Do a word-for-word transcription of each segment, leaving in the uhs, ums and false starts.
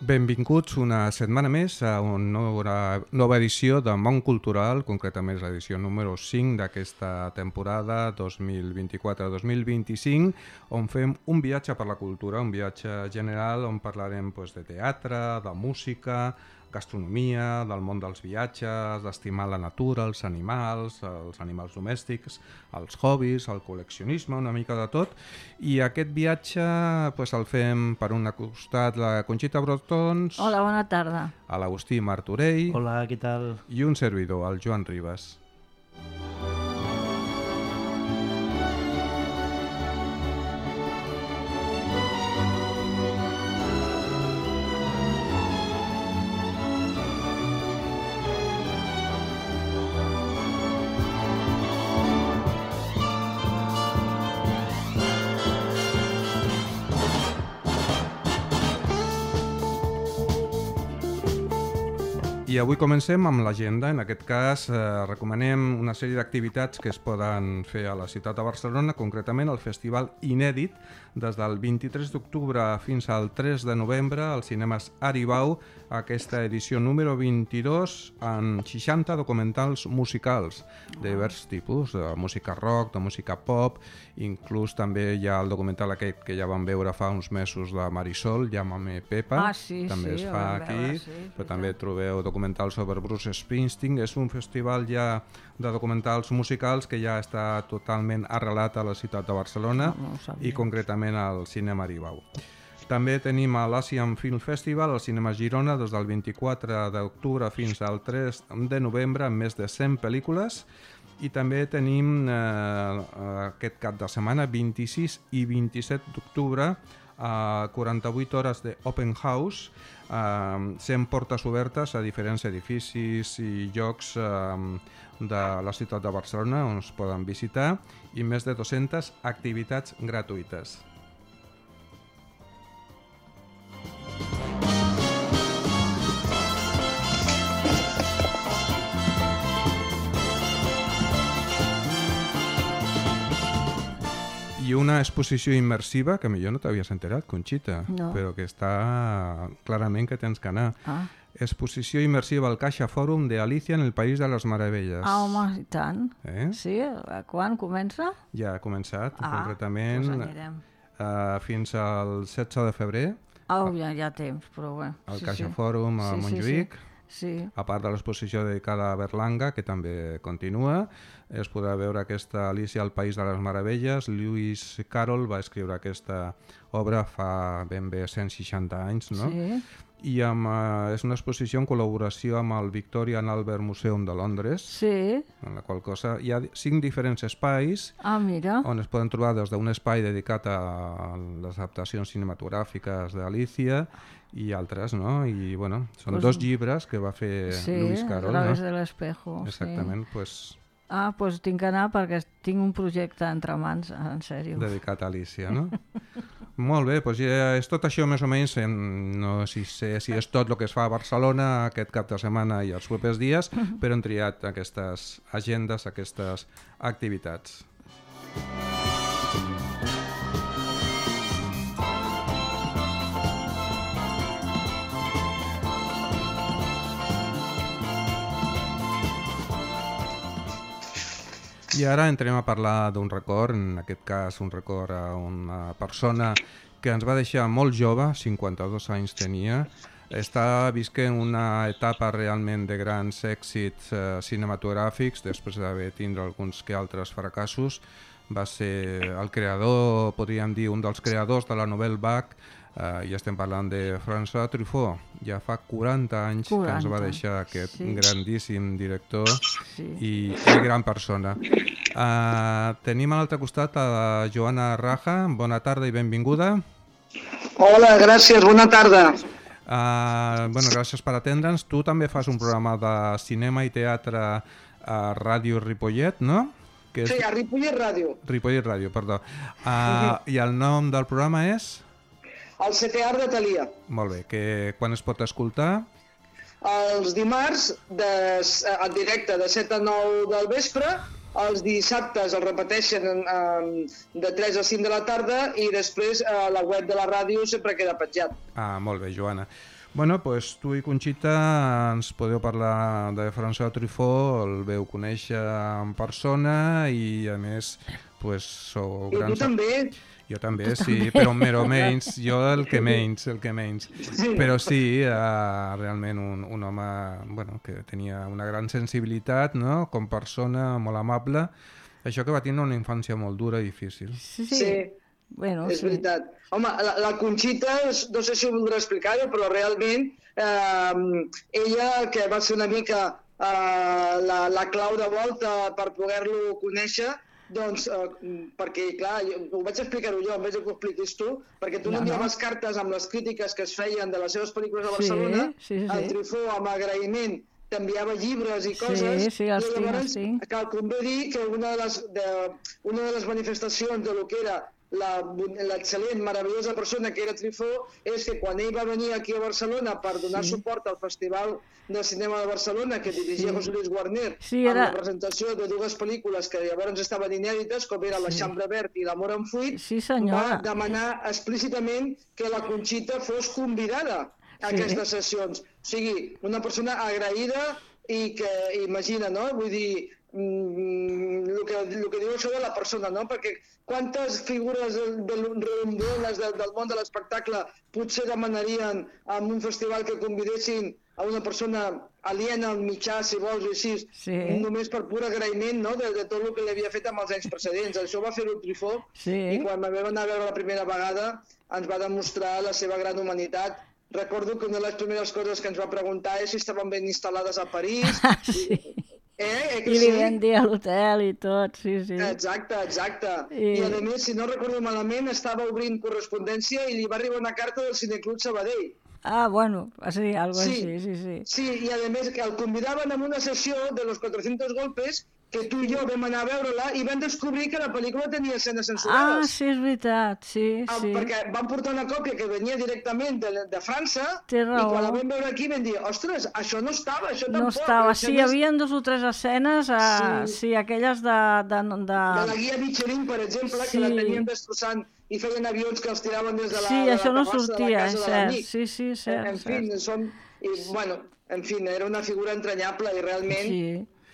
Benvinguts una setmana més a una nova, nova edició de Món Cultural, concretament l'edició número cinc d'aquesta temporada dos mil vint-i-quatre dos mil vint-i-cinc, on fem un viatge per la cultura, un viatge general on parlarem pues, de teatre, de música, gastronomia, del món dels viatges, d'estimar la natura, els animals, els animals domèstics, els hobbies, el col·leccionisme, una mica de tot. I aquest viatge pues, el fem per un costat la Conxita Brotons. Hola, bona tarda. A l'Agustí Martorell. Hola, què tal? I un servidor, el Joan Ribas. I avui comencem amb l'agenda. En aquest cas eh, recomanem una sèrie d'activitats que es poden fer a la ciutat de Barcelona, concretament el Festival Inèdit, des del vint-i-tres d'octubre fins al tres de novembre als cinemes Aribau, aquesta edició número vint-i-dos amb seixanta documentals musicals de diversos tipus, de música rock, de música pop, inclús també hi ha el documental aquest que ja vam veure fa uns mesos de Marisol, Llámame Pepa, ah, sí, també sí, es fa aquí, veure, sí, però també trobeu documentals sobre Bruce Springsteen. És un festival ja de documentals musicals que ja està totalment arrelat a la ciutat de Barcelona no, no i concretament al Cinema Aribau. També tenim a l'Asian Film Festival al Cinema Girona des del vint-i-quatre d'octubre fins al tres de novembre amb més de cent pel·lícules. I també tenim eh, aquest cap de setmana, vint-i-sis i vint-i-set d'octubre, a quaranta-vuit hores de Open House, eh, cent portes obertes a diferents edificis i llocs eh, de la ciutat de Barcelona on es poden visitar i més de dues-centes activitats gratuïtes. I una exposició immersiva que millor no t'havies enterat, Conxita, no. Però que està clarament que tens que anar. Ah. Exposició immersiva al Caixa Fòrum de Alicia en el País de les Meravelles. Ah, home, i tant. Eh? Sí? Quan comença? Ja ha començat, ah, concretament, doncs uh, fins al setze de febrer. Oh, ja hi ha temps, però bé. Al sí, Caixa sí. Fòrum a sí, Montjuïc. Sí, sí. Sí. A part de l'exposició dedicada a Berlanga, que també continua, es podrà veure aquesta Alicia al País de les Meravelles. Lewis Carroll va escriure aquesta obra fa ben bé cent seixanta anys, no? Sí. I amb, uh, és una exposició en col·laboració amb el Victoria and Albert Museum de Londres, sí. En la qual cosa hi ha cinc diferents espais ah, mira. on es poden trobar des d'un espai dedicat a les adaptacions cinematogràfiques d'Alicia i altres, no? I, bueno, són pues, dos llibres que va fer sí, Lewis Carroll. Sí, a través no? de l'espejo. Exactament, sí. pues... Ah, doncs pues tinc que anar perquè tinc un projecte entre mans, en sèrio. Dedicat a Alicia, no? Molt bé, doncs ja és tot això més o menys, no si sé si és tot el que es fa a Barcelona aquest cap de setmana i els propers dies, però hem triat aquestes agendes, aquestes activitats. I ara entrem a parlar d'un record, en aquest cas un record a una persona que ens va deixar molt jove, cinquanta-dos anys tenia, està visquent una etapa realment de grans èxits eh, cinematogràfics, després d'haver tindre alguns que altres fracassos. Va ser el creador, podríem dir, un dels creadors de la Nouvelle Vague, Uh, i estem parlant de François Truffaut. Ja fa quaranta anys quaranta, que ens va deixar aquest sí. grandíssim director sí. i, i gran persona. Uh, tenim a l'altre costat a la Joana Raja. Bona tarda i benvinguda. Hola, gràcies, bona tarda. Uh, bueno, gràcies per atendre'ns. Tu també fas un programa de cinema i teatre a Ràdio Ripollet, no? Que és... Sí, a Ripollet Ràdio. Ripollet Ràdio, perdó. Uh, I el nom del programa és... El setè art de Thalia. Molt bé. Que, quan es pot escoltar? Els dimarts, de, en directe, de set a nou del vespre. Els dissabtes el repeteixen en, en, de tres a cinc de la tarda i després a la web de la ràdio sempre queda penjat. Ah, molt bé, Joana. Bueno, pues tu i Conxita ens podeu parlar de François Truffaut, el veu conèixer en persona i a més pues, sou I grans... tu també. Jo també, sí, però però menys, jo el que menys, el que menys. Però sí, uh, realment un, un home bueno, que tenia una gran sensibilitat, no? Com persona, molt amable. Això que va tenir una infància molt dura i difícil. Sí, sí. Sí, Bueno, és sí. veritat. Home, la, la Conxita, no sé si ho voldrà explicar-ho, però realment eh, ella, que va ser una mica eh, la, la clau de volta per poder-lo conèixer, doncs, eh, perquè, clar, jo, ho vaig explicar-ho jo, en vez de que ho expliquis tu, perquè tu no, no enviaves cartes amb les crítiques que es feien de les seves pel·lícules a Barcelona, sí, sí, sí. el Truffaut, amb agraïment, t'enviava llibres i coses, sí, els i llavors, tinc, els tinc. que convé dir que una de les, de, una de les manifestacions de lo que era l'excel·lent, meravellosa persona que era Truffaut és que quan ell va venir aquí a Barcelona per donar sí. suport al Festival de Cinema de Barcelona que dirigia sí. José Luis Guarner sí, era... amb la presentació de dues pel·lícules que llavors estaven inèdites, com era sí. La Chambre Vert i L'amor en fuit, sí, va demanar explícitament que la Conxita fos convidada a sí. aquestes sessions. O sigui, una persona agraïda i que, imagina, no? Vull dir, mm, el, que, el que diu això de la persona, no? Perquè quantes figures de l'ondones del, del món de l'espectacle potser demanarien en un festival que convidessin a una persona aliena al mitjà, si vols, i així, sí. només per pur agraïment, no? de, de tot el que li havia fet amb els anys precedents. Això va fer-ho Truffaut, sí. i quan vam anar a veure la primera vegada ens va demostrar la seva gran humanitat. Recordo que una de les primeres coses que ens va preguntar és si estaven ben instal·lades a París. Sí. Eh, eh, I li sí? vam dir a l'hotel i tot, sí, sí. Exacte, exacte. I... I a més, si no recordo malament, estava obrint correspondència i li va arribar una carta del Cineclub Sabadell. Ah, bueno, sí, algo sí, així, sí, sí. Sí, i a més que el convidaven a una sessió de los cuatrocientos golpes que tu i jo vam anar a veure-la i vam descobrir que la pel·lícula tenia escenes censurades. Ah, sí, és veritat, sí, ah, sí. Perquè van portar una còpia que venia directament de, de França i quan la vam veure aquí vam dir, ostres, això no estava, això tampoc. No estava, sí, hi havia dos o tres escenes, uh, sí. sí, aquelles de... De, de... de la guia Michelin, per exemple, sí. que la tenien destrossant i feien avions que els tiraven des de la, sí, de això la no terrassa sortia, de la casa de l'amic. Sí, sí, cert. En fi, cert. Som, i, bueno, en fi, era una figura entranyable i realment... Sí.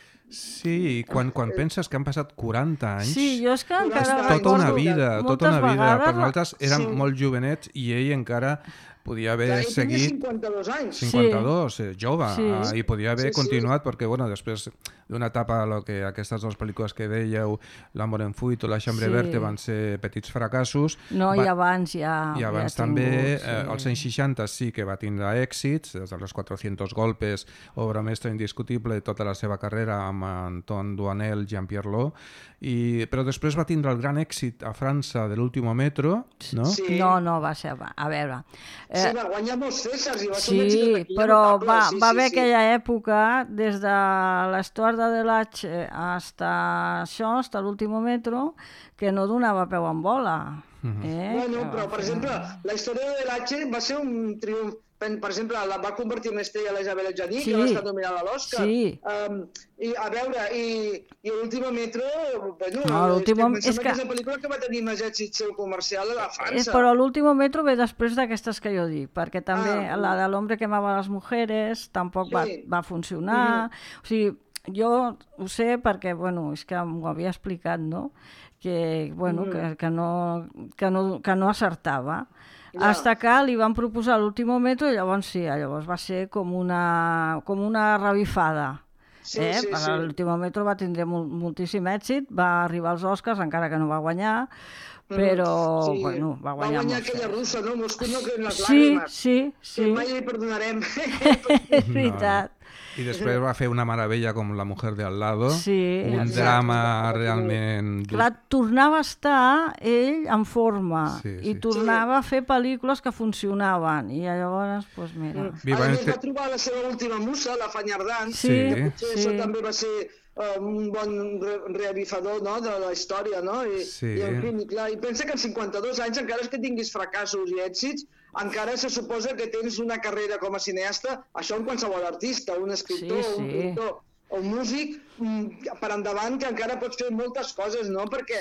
Sí, quan, quan penses que han passat quaranta anys... Sí, jo és que encara... Tota una vida, tota una vida. Per nosaltres érem sí. molt jovenets i ell encara podia haver Clar, seguit... cinquanta-dos anys. cinquanta-dos, sí. jove, sí. uh, i podia haver sí, continuat, sí. perquè bueno, després d'una etapa, lo que aquestes dues pel·lícules que dèieu, L'amor en fuit o La Chambre sí. Verte, van ser petits fracassos. No, va... i abans ja... I abans ja també, tingut, sí. eh, als anys seixanta sí que va tindre èxits, des de los cuatrocientos golpes, obra mestra indiscutible, tota la seva carrera amb Anton Duanel, Jean-Pierre Lot, i... però després va tindre el gran èxit a França de l'Último Metro, no? Sí. No, no, va ser... A veure... Eh... Sí, va guanyar molts Cèsars i va sí, ser un èxit de taquilla però notable. va, sí, va sí, haver sí. aquella època, des de l'Histoire de Delache hasta això, hasta l'Último Metro, que no donava peu en bola. Mm-hmm. eh? Bueno, però, per exemple, la història de Delache va ser un triomf. Per exemple, la va convertir en estrella l'Isabel Adjani, sí. que va estar nominada a l'Oscar. Sí. Um, I a veure, i, i l'Último Metro, bueno, no, l'último... és, que, és que... que és la pel·lícula que va tenir més èxit seu comercial a França. És, però l'Último Metro ve després d'aquestes que jo dic, perquè també ah, la de l'Hombre que amava les mujeres tampoc sí. va, va funcionar. Mm-hmm. O sigui, jo ho sé perquè, bueno, és que m'ho havia explicat, no? Que, bueno, mm. que, que, no, que, no, que no acertava. Ja. Hasta que li van proposar l'Último Metro i llavors sí, llavors va ser com una, com una revifada. Sí, eh? sí, sí. L'Último Metro va tindre molt, moltíssim èxit, va arribar als Oscars, encara que no va guanyar, però sí. bueno, va guanyar... Va guanyar molt, aquella russa, no? Moscú no creen les sí, làgrimes. Sí, sí. Que mai li perdonarem. És veritat. No. I després va fer una meravella com La mujer de al lado, sí, un exacte. drama realment... Clar, tornava a estar ell en forma sí, i sí. tornava sí. a fer pel·lícules que funcionaven i llavors, doncs mira... Mm. A més va trobar la seva última musa, la Fanny Ardant, sí, que potser sí. això també va ser uh, un bon re reavifador, no?, de la història, no? I, sí. i, en fi, clar, i pensa que en cinquanta-dos anys, encara és que tinguis fracassos i èxits, encara se suposa que tens una carrera com a cineasta, això en qualsevol artista, un escriptor, sí, sí. un pintor o un músic, per endavant, que encara pots fer moltes coses, no? Perquè sí.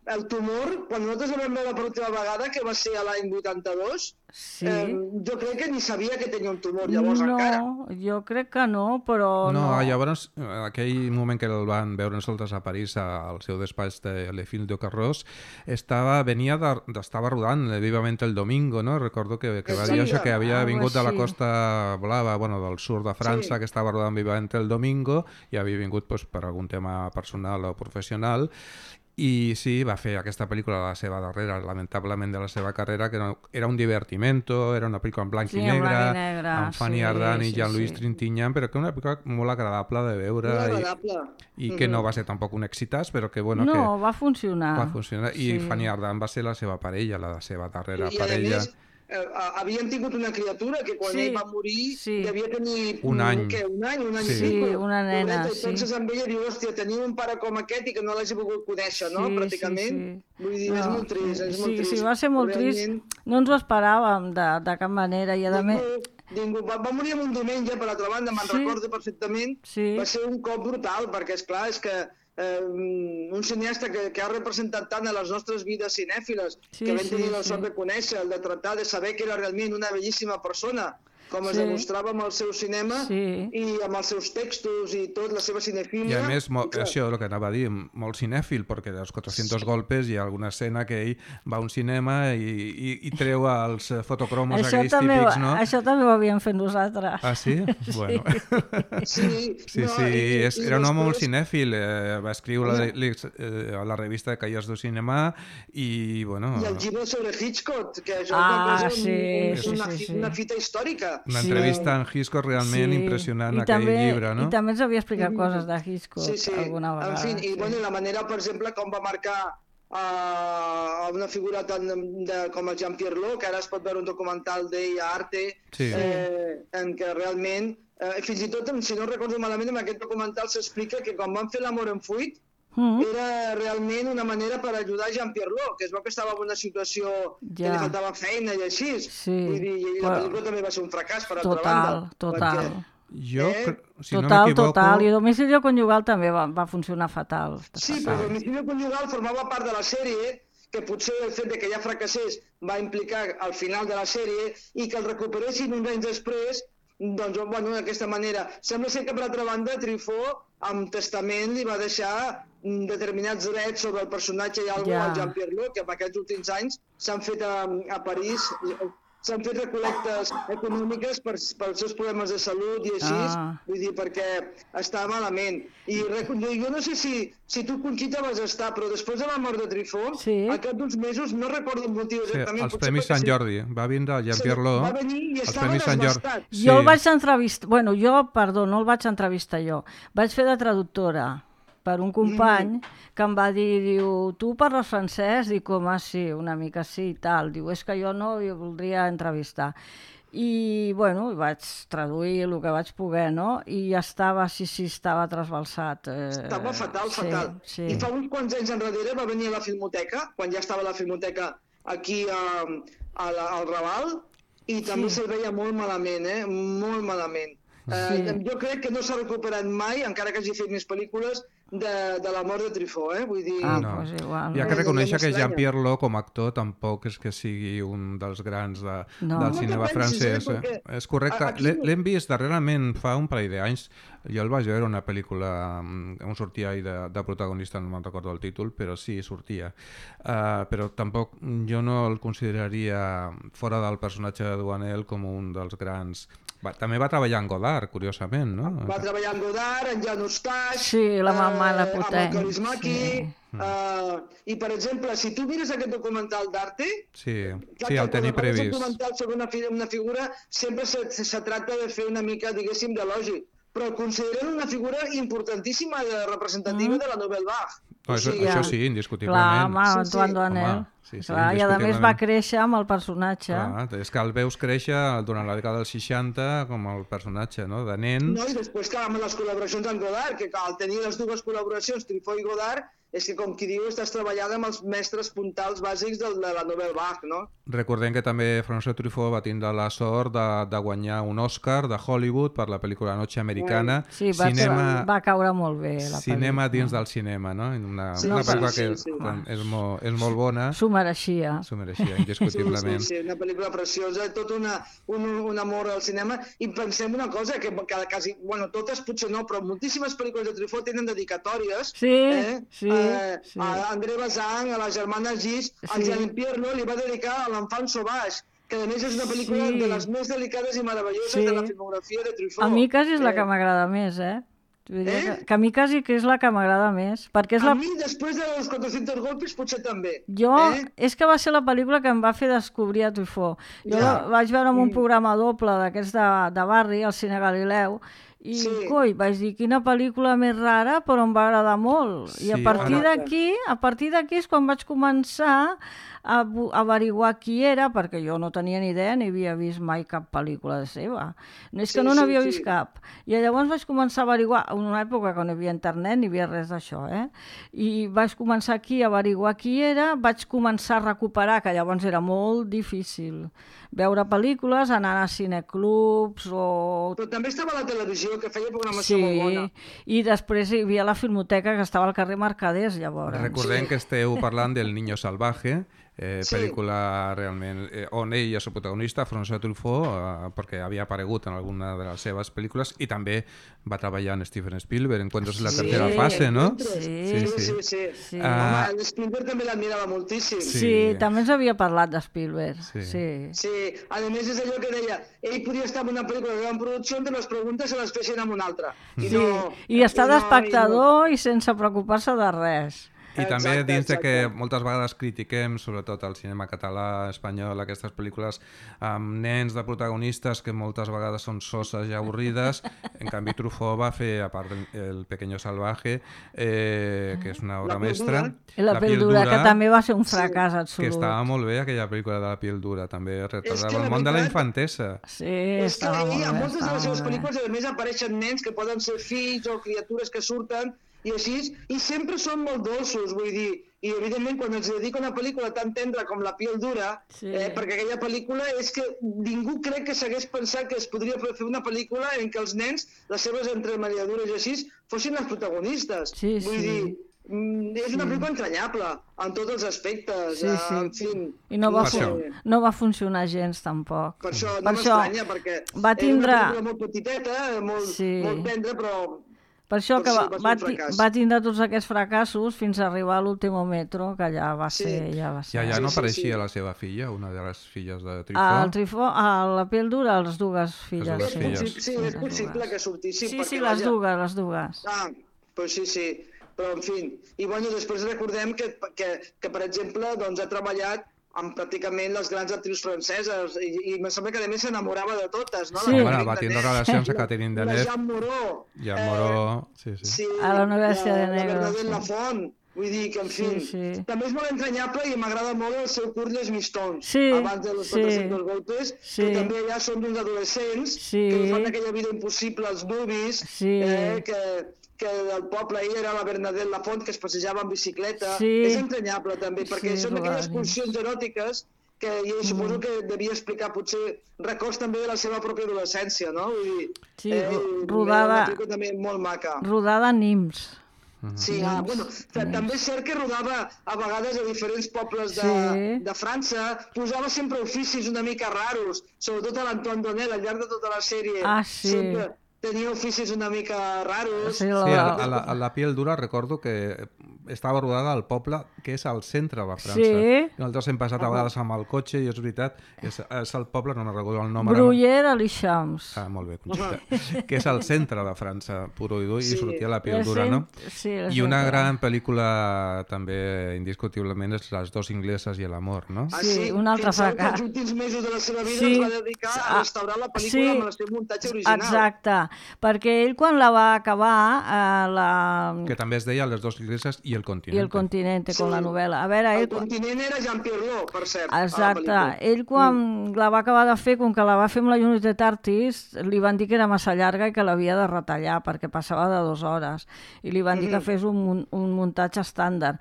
el tumor, quan nosaltres el vam veure per última vegada, que va ser a l'any vuitanta-dos, sí. eh, jo crec que ni sabia que tenia un tumor llavors no, encara. No, jo crec que no, però no. No, llavors, aquell moment que el van veure nosaltres a París, al seu despatx de Le Fil de Carros, estava, venia de, estava rodant Vivament el Domingo, no? Recordo que, que va dir això, que havia vingut de la Costa Blava, bueno, del sud de França, sí. que estava rodant Vivament el Domingo, i havia vingut pues, per algun tema personal o professional, i sí, va fer aquesta pel·lícula la seva darrera, lamentablement de la seva carrera, que era un divertimento, era una pel·lícula en blanc sí, i negre, blanc i negre amb Fanny sí, Ardant i sí, Jean-Louis sí. Trintignant, però que una pel·lícula molt agradable de veure molt agradable. i, i que no va ser tampoc un èxitàs, però que bueno... No, que va funcionar. Va funcionar, i sí. Fanny Ardant va ser la seva parella, la seva darrera I, parella. I a més, eh, havien tingut una criatura que quan sí, ell va morir sí. devia tenir un any, què, un any, un any sí, sí, una nena, i penses sí. amb ella i dius, hòstia, tenia un pare com aquest i que no l'hagi pogut conèixer, no? Sí, Pràcticament. Sí, sí. Vull dir, no, és molt trist, és sí, molt trist. Sí, va ser molt Realment... trist. No ens ho esperàvem de, de cap manera. I a ningú, més... ningú. Va, va morir un diumenge, per altra banda, me'n sí. recordo perfectament. Sí. Va ser un cop brutal, perquè, esclar, és que eh, un cineasta que, que ha representat tant a les nostres vides cinèfiles, sí, que vam tenir sí, la sort sí. de conèixer, el de tractar, de saber que era realment una bellíssima persona, com es sí. demostrava amb el seu cinema sí. i amb els seus textos i tot, la seva cinefília. I a més, molt, això el que anava a dir, molt cinèfil, perquè dels quatre-cents sí. golpes hi ha alguna escena que ell va a un cinema i, i, i treu els fotocromos això aquells també, típics, no? Això també ho havíem fet nosaltres. Ah, sí? sí. Bueno. Sí, sí, no, sí. I, És, i era un home després... molt cinèfil, eh, va escriure la, eh, a la revista de Calles do Cinema i, bueno... I el llibre sobre Hitchcock, que això ah, és una cosa, sí, un, sí, una, sí, sí. una fita històrica. Una entrevista sí. en Hitchcock realment sí. impressionant, I aquell també, llibre, no? I també ens havia explicat mm. coses de Hitchcock sí, sí. alguna vegada. En fi, i sí. bueno, la manera, per exemple, com va marcar a uh, una figura tan de, de, com el Jean-Pierre Lot, que ara es pot veure un documental d'ell a Arte, sí. eh, en què realment, eh, fins i tot, si no recordo malament, en aquest documental s'explica que quan van fer l'amor en fuit, Mm-hmm. era realment una manera per ajudar Jean-Pierre Lot, que es veu que estava en una situació ja. que li faltava feina i així. Sí. Vull dir, i la pel·lícula també va ser un fracàs, per total, altra banda. Total, perquè, jo, eh? si total, no m'equivoco... Total, i Domicilio Conjugal també va, va funcionar fatal. Sí, fatal. Però Domicilio Conjugal formava part de la sèrie, que potser el fet de que ja fracassés va implicar al final de la sèrie i que el recuperessin uns anys després, doncs, bueno, d'aquesta manera. Sembla ser que, per altra banda, Truffaut, amb testament, li va deixar determinats drets sobre el personatge i algú, yeah. el Jean-Pierre Lot, que en aquests últims anys s'han fet a, a París, s'han fet recol·lectes econòmiques per, pels seus problemes de salut i així, ah. vull dir, perquè està malament. I jo no sé si, si tu, Conxita, vas estar, però després de la mort de Truffaut, sí. al cap d'uns mesos, no recordo el motiu exactament. Sí, els Premis Sant Jordi, va vindre el Jean-Pierre Lot. Va venir i estava desbastat. Sí. Jo el vaig entrevistar, bueno, jo, perdó, no el vaig entrevistar jo, vaig fer de traductora per un company mm. que em va dir, diu, tu parles francès? Dic, home, sí, una mica sí i tal. Diu, és que jo no, jo voldria entrevistar. I, bueno, vaig traduir el que vaig poder, no? I ja estava, sí, sí, estava trasbalsat. Eh, estava fatal, sí, fatal. Sí. I fa uns quants anys enrere va venir a la Filmoteca, quan ja estava la Filmoteca aquí a, a la, al Raval, i també sí. se'l veia molt malament, eh? Molt malament. Sí. Eh, jo crec que no s'ha recuperat mai, encara que hagi fet més pel·lícules, de, de la mort de Truffaut, eh? Vull dir... Ah, no. pues igual. Hi ha que reconèixer que Jean-Pierre Lot, com a actor, tampoc és que sigui un dels grans de, no. del cinema no francès. Eh? Eh? És correcte. Aquí... L'hem vist darrerament, fa un parell d'anys. Jo el vaig veure una pel·lícula on sortia de, de protagonista, no me'n recordo el títol, però sí, sortia. Uh, però tampoc jo no el consideraria, fora del personatge de Douanel, com un dels grans... Va, també va treballar en Godard, curiosament, no? Va treballar en Godard, en Jan Eustache, sí, la mamà, la eh, potent. amb el Karismaki, sí. uh, i per exemple, si tu mires aquest documental d'Arte, sí, sí, el tenia previst. Un documental sobre una, una figura sempre se, se, se tracta de fer una mica, diguéssim, d'elogi, però el consideren una figura importantíssima, de, representativa mm. de la Nouvelle Vague. No, això, sí, això ja. sí, indiscutiblement. Clar, home, sí, Antoine sí. Douanel. Sí, sí, clar, i a més va créixer amb el personatge. Clar, és que el veus créixer durant la dècada dels seixanta com el personatge, no?, de nen. No, i després, clar, amb les col·laboracions amb Godard, que al tenir les dues col·laboracions, Truffaut i Godard, és que, com qui diu, estàs treballant amb els mestres puntals bàsics de, de la Nouvelle Vague, no? Recordem que també François Truffaut va tindre la sort de, de guanyar un Oscar de Hollywood per la pel·lícula Noche Americana. Sí, va, cinema, va caure molt bé la Cinema pel·lícula. dins del cinema, no? Un una, Sí, una sí, pel·lícula sí, que sí. és, molt, és molt bona. S'ho mereixia. S'ho mereixia, indiscutiblement. Sí, sí, sí, una pel·lícula preciosa, tot una, un, un amor al cinema. I pensem una cosa, que, que quasi, bueno, totes potser no, però moltíssimes pel·lícules de Truffaut tenen dedicatòries. Sí, eh? sí, eh, sí. A André Bazin, a la germana Gis, a Sí. Jean-Pierre li va dedicar a l'Enfant Sauvage, que a més és una pel·lícula Sí. de les més delicades i meravelloses Sí. de la filmografia de Truffaut. A mi quasi és la Eh, que m'agrada més, eh? T'ho diria Eh? que, que a mi quasi que és la que m'agrada més, perquè és A la... mi, després de los quatre-cents golpes, potser també. Jo, Eh? és que va ser la pel·lícula que em va fer descobrir a Truffaut. Jo Ja. la vaig veure en un Mm. programa doble d'aquests de, de barri, al Cine Galileu, i, Sí. coi, vaig dir, quina pel·lícula més rara, però em va agradar molt. I a Sí, partir ara- d'aquí, a partir d'aquí és quan vaig començar a bu- a averiguar qui era, perquè jo no tenia ni idea ni havia vist mai cap pel·lícula de seva. No és que Sí, no sí, n'havia sí. vist cap. I llavors vaig començar a averiguar, en una època que no hi havia internet ni hi havia res d'això, eh? I vaig començar aquí a averiguar qui era, vaig començar a recuperar, que llavors era molt difícil, veure pel·lícules, anar a cineclubs o... Però també estava a la televisió, que feia programació molt bona. I després hi havia la filmoteca que estava al carrer Mercaders, llavors. Recordem Sí. que esteu parlant del Niño Salvaje, eh, Sí. pel·lícula realment eh, on ell és el protagonista, François Truffaut, eh, perquè havia aparegut en alguna de les seves pel·lícules i també va treballar en Steven Spielberg, Encuentros en la Sí, tercera fase, no? Encuentros. Sí. Sí, sí, sí. Sí. Ah. Home, Spielberg també l'admirava moltíssim. Sí, Sí. també ens havia parlat de Spielberg. Sí. Sí. Sí, a més és allò que deia, ell podia estar en una pel·lícula de gran producció on les preguntes se les fessin amb una altra. I, Sí. no, I estar no- d'espectador i sense preocupar-se de res. I també Exacte, dins de que exacte. moltes vegades critiquem, sobretot al cinema català, espanyol, aquestes pel·lícules amb nens de protagonistes que moltes vegades són soses i avorrides. En canvi, Truffaut va fer, a part El Pequeño Salvaje, eh, que és una obra La piel mestra. dura. I la, piel dura, que també va ser un fracàs que absolut. estava molt bé, aquella pel·lícula de La piel dura. També És que retratava la el món de la veritat- infantesa. Sí, És que estava ell, molt a bé. moltes de estava les seves molt bé. pel·lícules, a més, apareixen nens que poden ser fills o criatures que surten i així, i sempre són molt dolços, vull dir, i evidentment quan ens dedica una pel·lícula tan tendra com La piel dura, Sí. eh, perquè aquella pel·lícula és que ningú crec que s'hagués pensat que es podria fer una pel·lícula en què els nens, les seves entremaliadures i així, fossin els protagonistes. Sí, vull sí. dir, mm, és una pel·lícula entranyable, en tots els aspectes, Sí, eh, sí. en fi. I no va, Per fu això. no va funcionar gens, tampoc. Per això, no Per això m'estranya, perquè va tindre- era una pel·lícula molt petiteta, molt, Sí. molt tendra, però... Per això que Però va, sí, va ser va, un ti- fracàs. va tindre tots aquests fracassos fins a arribar a l'último metro, que ja va Sí. ser... Ja, va ser. Ja, ja no Sí, sí, apareixia sí. la seva filla, una de les filles de Ah, Truffaut. el Trifó, a la pell dura, les dues filles. dues sí. filles. Sí, sí, és les possible dues. que sortissin. Sí, perquè, sí, les vaja, dues, les dues. Ah, doncs sí, sí. Però, en fi, i bueno, després recordem que, que, que per exemple, doncs, ha treballat amb pràcticament les grans actrius franceses i, i em sembla que a més s'enamorava de totes, no? Sí. La Bueno, Catherine va tindre Deneuve, relacions a la- Catherine La Deneuve. Jean Moreau. I a Moró, sí, sí. Sí, A la Universitat de la, la Negros, Bernadette sí. Lafont. Vull dir que, en fi, Sí, sí. també és molt entranyable i m'agrada molt el seu curt Les Mistons, Sí, abans de los sí. quatre-cents golpes, Sí. que també ja són uns adolescents Sí. que fan aquella vida impossible als movies, Sí. eh, que, que el poble ahir era la Bernadette Lafont, que es passejava en bicicleta. Sí. És entranyable també, perquè Sí, són aquelles Rodani. pulsions eròtiques que jo suposo que devia explicar potser records també de la seva pròpia adolescència, no? Vull dir, Sí, eh, ro- era rodada- una pel·lícula també molt maca. Rodada en Nims. Sí, ah, bueno, t- també és cert que rodava a vegades a diferents pobles de, Sí. de França, posava sempre oficis una mica raros, sobretot a l'Antoine Donnel, al llarg de tota la sèrie. Ah, sí. Sempre tenia oficis una mica raros. Sí, Sí, la- a, a, la, a la piel dura recordo que estava rodada al poble que és al centre de França. Sí. I nosaltres hem passat a vegades amb el cotxe i és veritat, és, és el poble, no me'n recordo el nom. ara. Bruyer a l'Ixams. Ah, molt bé, Conxita. Que és al centre de França, puro i dur, Sí. i sortia la piel El dura, no? cent- sí, el I una centre. gran pel·lícula també indiscutiblement és Les dos ingleses i l'amor, no? Ah, Sí, un altre Fins al- fracàs. Els últims mesos de la seva vida Sí. es va dedicar a Ah, restaurar la pel·lícula sí. amb el seu muntatge original. Exacte, perquè ell quan la va acabar, eh, la... Que també es deia Les dos ingleses i el i continente. el Continente, com Sí. la novel·la. A veure, El ell... continent era Jean Pierrot, per cert. a la Exacte. pel·lícula. Ell quan la va acabar de fer, com que la va fer amb la United Artists, li van dir que era massa llarga i que l'havia de retallar perquè passava de dues hores. I li van dir que fes un, mun- un muntatge estàndard.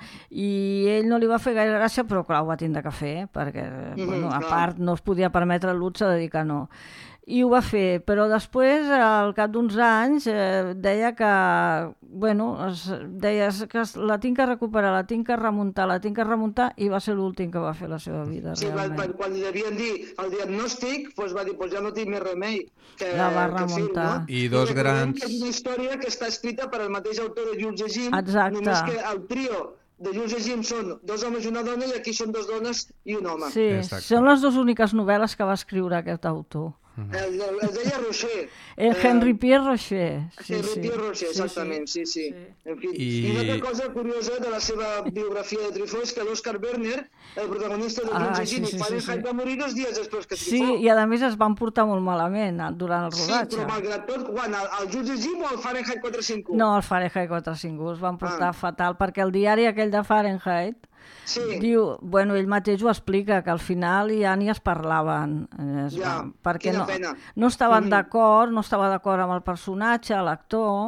I ell no li va fer gaire gràcia, però clar, ho va tindre que fer, perquè, bueno, a clar. part no es podia permetre el luxe de dir que no. i ho va fer, però després, al cap d'uns anys, eh, deia que, bueno, es, deia que la tinc que recuperar, la tinc que remuntar, la tinc que remuntar, i va ser l'últim que va fer la seva vida, sí, realment. Quan li devien dir el diagnòstic, doncs va dir, doncs ja no tinc més remei que, la va que fer, remuntar. no? I dos I grans... que és una història que està escrita per el mateix autor de Jules et Jim, exacte. Només que el trio de Jules et Jim són dos homes i una dona, i aquí són dos dones i un home. Sí, exacte. Són les dues úniques novel·les que va escriure aquest autor. El, el, el deia Rocher. El Henry Pierre Rocher. Sí, Henry sí. Pierre Rocher, exactament, sí, sí. sí. sí. En fi. I... I una altra cosa curiosa de la seva biografia de Truffaut és que l'Oscar Werner, el protagonista de Jules et Jim i Fahrenheit, sí, sí. va morir dos dies després que Truffaut. Sí, i a més es van portar molt malament durant el rodatge. Sí, però malgrat tot, quan, el, el Jules et Jim o el Fahrenheit quatre cinc u? No, el Fahrenheit quatre cinc u, es van portar ah. fatal, perquè el diari aquell de Fahrenheit sí. diu, bueno, ell mateix ho explica, que al final ja ni es parlaven, es ja, van, perquè no, pena. no estaven mm. d'acord, no estava d'acord amb el personatge, l'actor,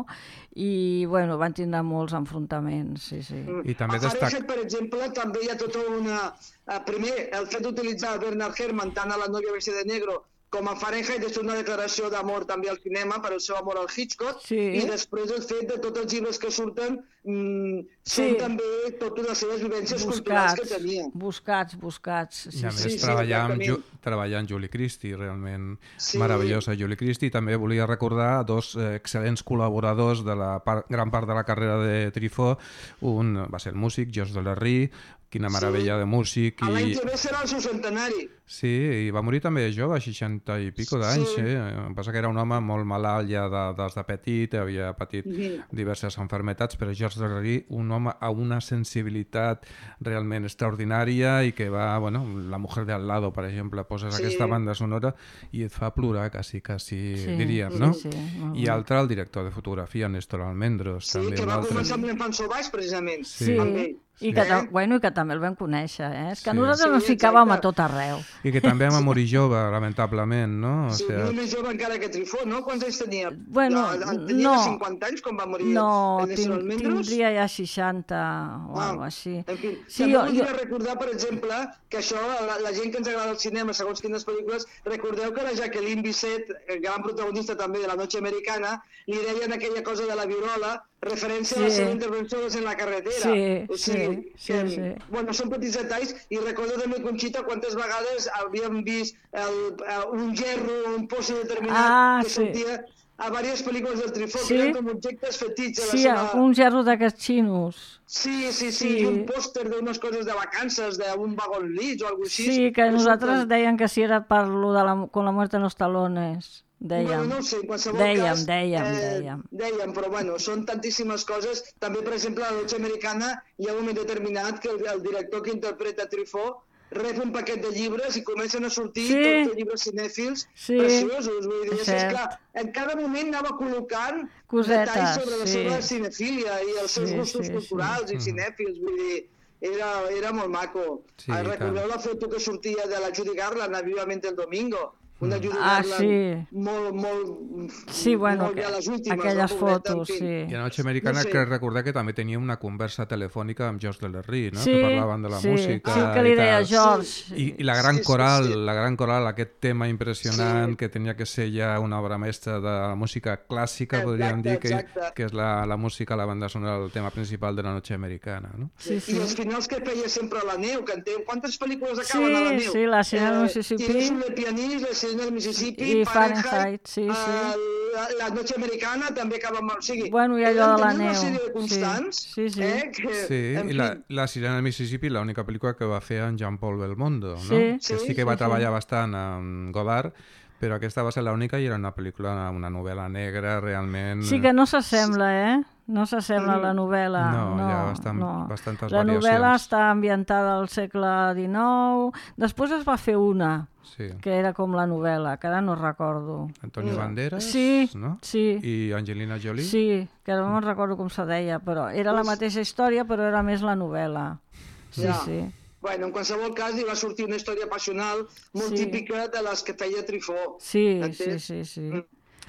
i bueno, van tindre molts enfrontaments, sí, sí. Mm. I també a Fahrenheit, destac... per exemple, també hi ha tota una... Uh, primer, el fet d'utilitzar Bernard Herrmann tant a La novia vestida de negro com a Fahrenheit és una declaració d'amor també al cinema per el seu amor al Hitchcock, sí. I després el fet de tots els llibres que surten mmm, són sí. també totes les seves vivències buscats, culturals que tenia. Buscats, buscats. Sí, I a més sí, treballar, sí, amb Ju treballar amb Julie Christie, realment sí. meravellosa Julie Christie. També volia recordar dos eh, excel·lents col·laboradors de la part, gran part de la carrera de Truffaut. Un va ser el músic, Georges Delerue, quina meravella sí. de músic. I... L'any que ve serà el seu centenari. Sí, i va morir també jove, seixanta i pico d'anys, sí. eh? El que passa que era un home molt malalt ja de, des de petit, havia patit mm. diverses enfermetats, però Georges Delerue, un home amb una sensibilitat realment extraordinària i que va, bueno, La mujer de al lado, per exemple, poses sí. aquesta banda sonora i et fa plorar, quasi, quasi, sí. diríem, no? Sí, sí. I altre, el director de fotografia, Néstor Almendros. Sí, també que va altre... començar amb l'Enfant Sauvage, precisament. Sí. Amb ell. I que, eh? bueno, i que també el vam conèixer, eh? És que sí. nosaltres sí, ens ficàvem exacte. a tot arreu. I que també va morir jove, lamentablement, no? O sí, sea... no més jove encara que Truffaut, no? Quants anys tenia? Bueno, no, tenia no. cinquanta anys quan va morir no, el Néstor Almendros? No, tindria ja seixanta o ah, alguna així. En fi, sí, també jo, voldria jo... recordar, per exemple, que això, la, la gent que ens agrada el cinema, segons quines pel·lícules, recordeu que la Jacqueline Bisset, gran protagonista també de La noche americana, li deien aquella cosa de la virola, referència sí. a la seva intervenció en la carretera. Sí, o sigui, sí, sí, que, sí. Bueno, són petits detalls, i recordo també, Conxita, quantes vegades havíem vist el, un gerro, un posi determinat ah, que sí. sortia a diverses pel·lícules del Truffaut, sí? que eren com objectes fetits. Sí, a la seva... un gerro d'aquests xinos. Sí, sí, sí, sí, i un pòster d'unes coses de vacances, d'un wagon Leeds o alguna cosa així. Sí, que nosaltres que... deien que si era per lo de la, con la muerte en los talones. Dèiem, bueno, no ho sé, en qualsevol dèiem, cas, dèiem, eh, dèiem. Dèiem, però bueno, són tantíssimes coses. També, per exemple, a La noche americana hi ha un moment determinat que el, el director que interpreta Truffaut rep un paquet de llibres i comencen a sortir sí. tots els llibres cinèfils sí. preciosos. Vull dir, és, és clar, en cada moment anava col·locant cosetes, detalls sobre la sí. seva cinefília i els seus sí, gustos sí, culturals sí. i cinèfils. Vull dir, era, era molt maco. Sí, recordeu la foto que sortia de la Judy Garland a Vivamente el Domingo? Una Judy ah, Garland sí. molt, molt, sí, bueno, molt bé a les últimes. Aquelles no? fotos, sí. I a Noche Americana, no sé. Que recordar que també tenia una conversa telefònica amb Georges Delerue, no? Sí, que parlaven de la sí, música. Sí, que li deia George. I, I la gran sí, sí, coral, sí, sí. la gran coral, aquest tema impressionant sí. que tenia que ser ja una obra mestra de la música clàssica, exacte, podríem dir, que, exacte. que és la, la música, la banda sonora, el tema principal de la Noche Americana. No? Sí, sí. I els finals que feia sempre a la neu, que entenc, quantes pel·lícules acaben sí, a la neu? Sí, La Sirena del Mississippi. Tienes un pianista, La Sirena del Mississippi, i Fahrenheit, sí, sí. Uh, la, la Noche Americana també acaba amb... O sigui, bueno, i allò de la neu. Una sèrie de constants, sí, sí, sí. Eh, que, sí, i la, la Sirena del Mississippi, l'única pel·lícula que va fer en Jean-Paul Belmondo, no? Sí, que sí, sí que va sí, treballar sí. bastant amb Godard, però aquesta va ser l'única i era una pel·lícula, una novel·la negra, realment... Sí que no s'assembla, eh? No s'assembla a la novel·la. No, no, hi ha bastant, no. bastantes la variacions. La novel·la està ambientada al segle dinou. Després es va fer una, sí. que era com la novel·la, que ara no recordo. Antonio no. Banderas, sí, no? Sí. I Angelina Jolie? Sí, que ara no recordo com se deia, però era la mateixa història, però era més la novel·la. Sí, ja. sí. Bueno, en qualsevol cas, hi va sortir una història passional molt sí. típica de les que feia Truffaut. Sí, sí, sí, sí. Mm.